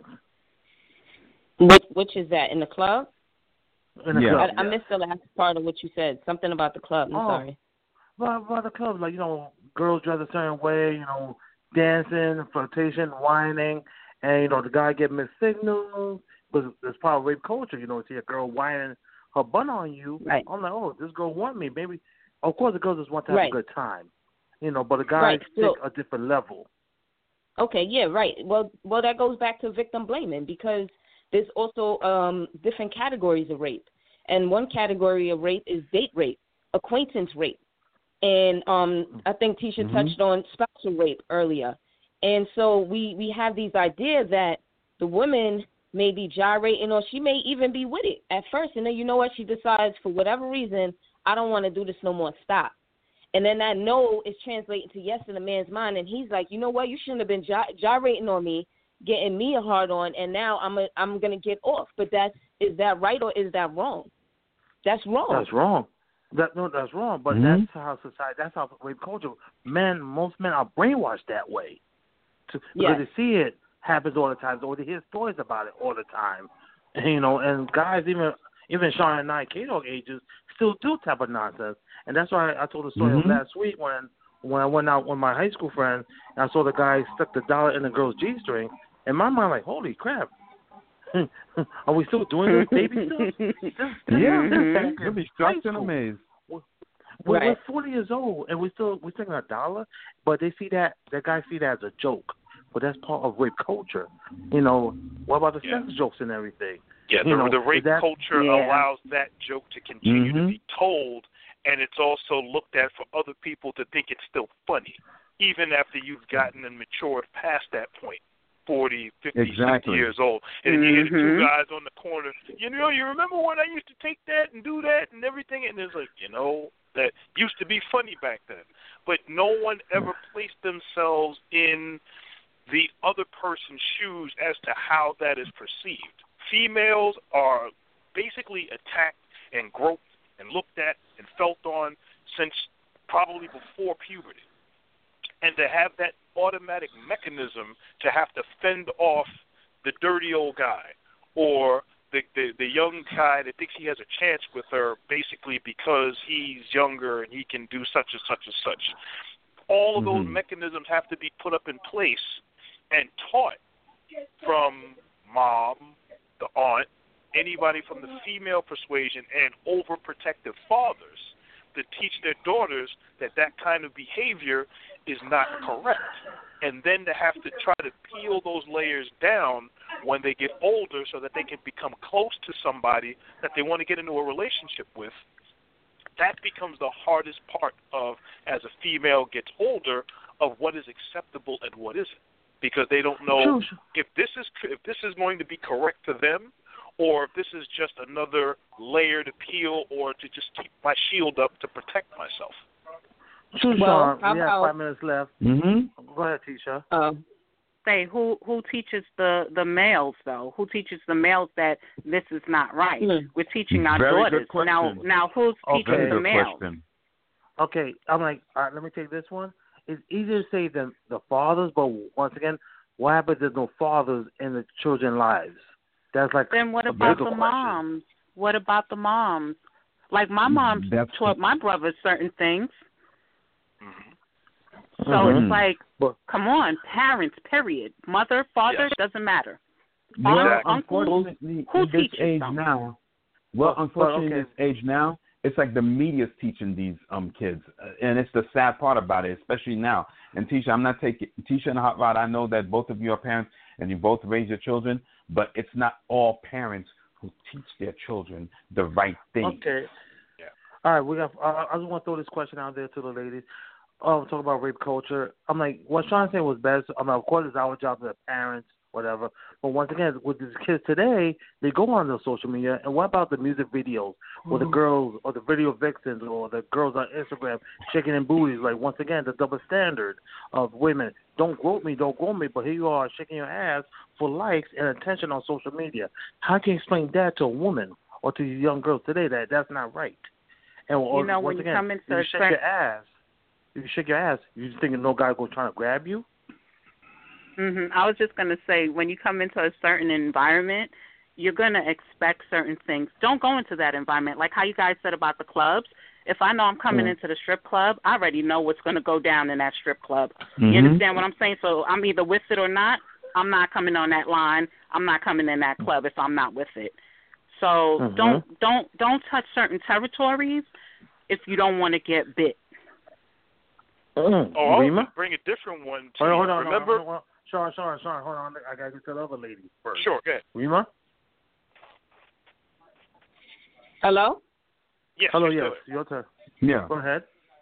Which, which is that in the club? In the Yeah. club, I, I yeah. missed the last part of what you said. Something about the club. I'm Oh. sorry. Well, well, the clubs, like, you know, girls dress a certain way, you know, dancing, flirtation, whining, and, you know, the guy get mixed signals, because it's part of rape culture, you know, see a girl whining her butt on you. Right. I'm like, oh, this girl want me. Maybe, of course, the girls just want to have Right. a good time, you know, but the guys Right, take so- a different level. Okay, yeah, right. Well, well, that goes back to victim blaming because there's also um, different categories of rape, and one category of rape is date rape, acquaintance rape, and um, I think Tisha Mhm. touched on spousal rape earlier. And so we we have these ideas that the woman may be gyrating, or she may even be with it at first, and then you know what, she decides for whatever reason, I don't want to do this no more. Stop. And then that no is translating to yes in the man's mind, and he's like, you know what, you shouldn't have been gy- gyrating on me, getting me a hard on, and now I'm a, I'm gonna get off. But that's is that right or is that wrong? That's wrong. That's wrong. That no, that's wrong. But Mhm. that's how society. That's how rape culture. Men, most men are brainwashed that way, to, Yes. because they see it happens all the time, or they hear stories about it all the time. And, you know, and guys, even even Sean and I, K-Dog ages, still do type of nonsense. And that's why I told the story Mhm. of last week when when I went out with my high school friend and I saw the guy stuck the dollar in the girl's G-string. In my mind, like, holy crap. Are we still doing this baby stuff? This, this, Yeah, this back you'll in be high shocked and school. amazed. We're, Right. we're forty years old and we still we're taking a dollar, but they see that that guy see that as a joke. But that's part of rape culture. You know, what about the Yeah. sex jokes and everything? Yeah, You the, know, the rape is that- culture yeah. allows that joke to continue to Mhm. be told, and it's also looked at for other people to think it's still funny, even after you've gotten and matured past that point, forty, fifty, Exactly. sixty years old. And then you hear the two Mhm. guys on the corner, you know, you remember when I used to take that and do that and everything? And it's like, you know, that used to be funny back then. But no one ever placed themselves in the other person's shoes as to how that is perceived. Females are basically attacked and groped and looked at and felt on since probably before puberty. And to have that automatic mechanism to have to fend off the dirty old guy or the, the, the young guy that thinks he has a chance with her basically because he's younger and he can do such and such and such. All of those Mhm. mechanisms have to be put up in place and taught from mom, the aunt, anybody from the female persuasion, and overprotective fathers to teach their daughters that that kind of behavior is not correct. And then to have to try to peel those layers down when they get older so that they can become close to somebody that they want to get into a relationship with, that becomes the hardest part of, as a female gets older, of what is acceptable and what isn't. Because they don't know if this is if this is going to be correct to them, or if this is just another layer to peel, or to just keep my shield up to protect myself. Sure, Well, Sean, we have about, five minutes left. Mm-hmm. Go ahead, Tisha. Um, Say who who teaches the the males though? Who teaches the males that this is not right? Mm-hmm. We're teaching our Very daughters good now. question. Now who's Okay. teaching Very the good males? question. Okay, I'm like, all right, let me take this one. It's easier to say than the fathers, but once again, what happens if there's no fathers in the children's lives? That's like Then what a about bigger the question. moms? What about the moms? Like my mom That's taught my brothers certain things. Mm-hmm. So Mhm. it's like, But- come on, parents, period. Mother, father, Yes. doesn't matter. Well, Aunt, uncle, unfortunately, who in this teaches age them? now, well, But- unfortunately, but, in this age now, it's like the media's teaching these um kids, uh, and it's the sad part about it, especially now. And Tisha, I'm not taking Tisha and Hot Rod. I know that both of you are parents and you both raise your children, but it's not all parents who teach their children the right thing. Okay. Yeah. All right, we got. Uh, I just want to throw this question out there to the ladies. Oh, talk about rape culture. I'm like, what Sean said was best. I mean, of course, it's our job as parents, whatever. But once again, with these kids today, they go on the social media. And what about the music videos, or the girls, or the video vixens, or the girls on Instagram shaking their booties? Like, once again, the double standard of women. Don't grope me, don't grope me, but here you are shaking your ass for likes and attention on social media. How can you explain that to a woman or to young girls today that that's not right? And or, You know, once when you again, come into you a shake trend- your ass. If you shake your ass, you just thinking no guy go trying to grab you? hmm I was just going to say, when you come into a certain environment, you're going to expect certain things. Don't go into that environment. Like how you guys said about the clubs. If I know I'm coming Mm. into the strip club, I already know what's going to go down in that strip club. Mhm. You understand what I'm saying? So I'm either with it or not. I'm not coming on that line. I'm not coming in that club if I'm not with it. So Mhm. don't don't don't touch certain territories if you don't want to get bit. Mm. Oh, I was Rima? going to bring a different one to Hold on, you. hold on, Remember? hold on, hold on. Sean, Sean, Sean, hold on. I got to get to the other lady first. Sure, go ahead. Rima? hello? Yes, Hello, you're yes, still your turn. Yeah. Go ahead.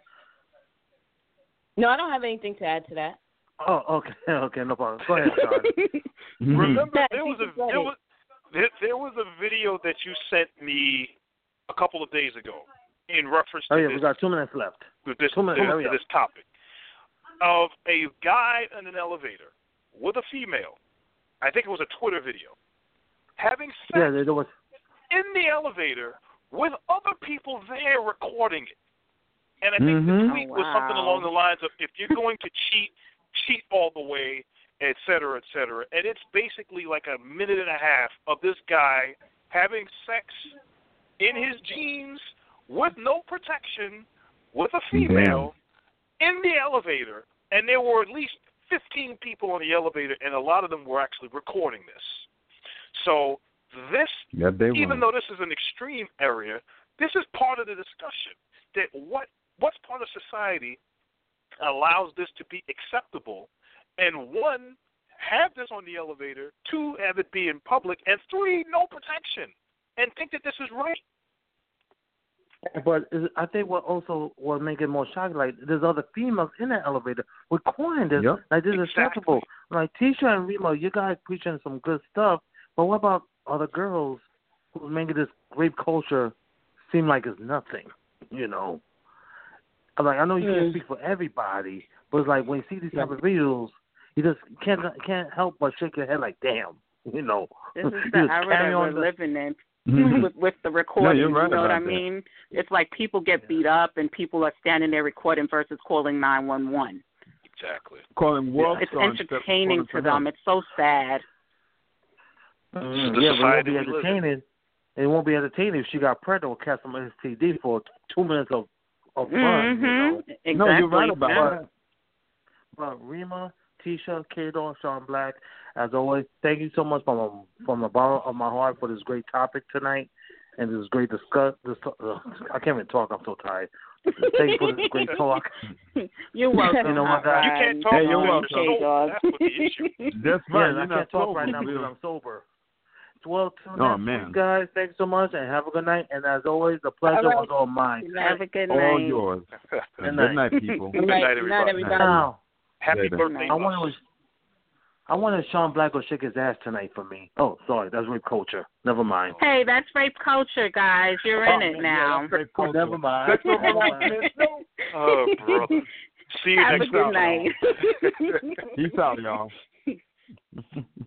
No, I don't have anything to add to that. Oh, okay, okay, no problem. Go ahead, Sean. Mhm. Remember, Yeah, there was a go there ahead. was there, there was a video that you sent me a couple of days ago in reference to Oh, yeah, this we got two minutes left. with this two minutes, this, hurry up. this topic of a guy in an elevator with a female. I think it was a Twitter video having sex Yeah, there was. in the elevator with other people there recording it. And I think Mhm. the tweet Oh, was something wow. along the lines of, if you're going to cheat, cheat all the way, et cetera, et cetera. And it's basically like a minute and a half of this guy having sex in his jeans with no protection with a female in the elevator. And there were at least fifteen people on the elevator, and a lot of them were actually recording this. So this, Yeah, they even were. though this is an extreme area, this is part of the discussion. That what what's part of society allows this to be acceptable, and one, have this on the elevator, two, have it be in public, and three, no protection, and think that this is right. But is- I think what also will make it more shocking, like there's other females in that elevator recording this. Yep. Like this is Exactly. acceptable. Like Tisha and Rima, you guys preaching some good stuff, but what about other girls who's making this rape culture seem like it's nothing? You know, I'm like I know you Mm. can't speak for everybody, but it's like when you see these type of videos, you just can't can't help but shake your head like, damn, you know. This is You the just era carry that on we're the- living in. Mhm. with, with the recording, you're right you know what I about that. mean? It's like people get beat up and people are standing there recording versus calling nine one one. Exactly. Calling world It's star instead of entertaining calling to for them. help. It's so sad. Mm, the yeah, but it won't society be we live in. entertaining. It won't be entertaining if she got pregnant or cast some S T D for two minutes of, of fun. Mm-hmm. You know? Exactly. No, you're right about Yeah. that. But Rima, Tisha, K-Dog, Sean Black, as always, thank you so much from a, from the bottom of my heart for this great topic tonight and this great discuss. This, uh, I can't even talk. I'm so tired. Thanks for the great talk. You're welcome. You know what, guys? You can't talk Hey, about you're it. welcome. You're sober. That's what the issue. That's Yeah, right. I You're can't not talk sober. right now because I'm sober. Well, till Oh, next man. week, guys. Thanks so much, and have a good night. And as always, the pleasure All right. was all mine. Have a good All night. yours. Good Good night. night, people. Good night, night, everybody. everybody. Now, Happy Later. birthday, I Mus. wanted to, I wanted Sean Black to shake his ass tonight for me. Oh, sorry, that's rape culture. Never mind. Hey, that's rape culture, guys. You're in it now. Oh, never mind. Never mind. Oh, brother. See you Have next a good time. night. Peace out, y'all.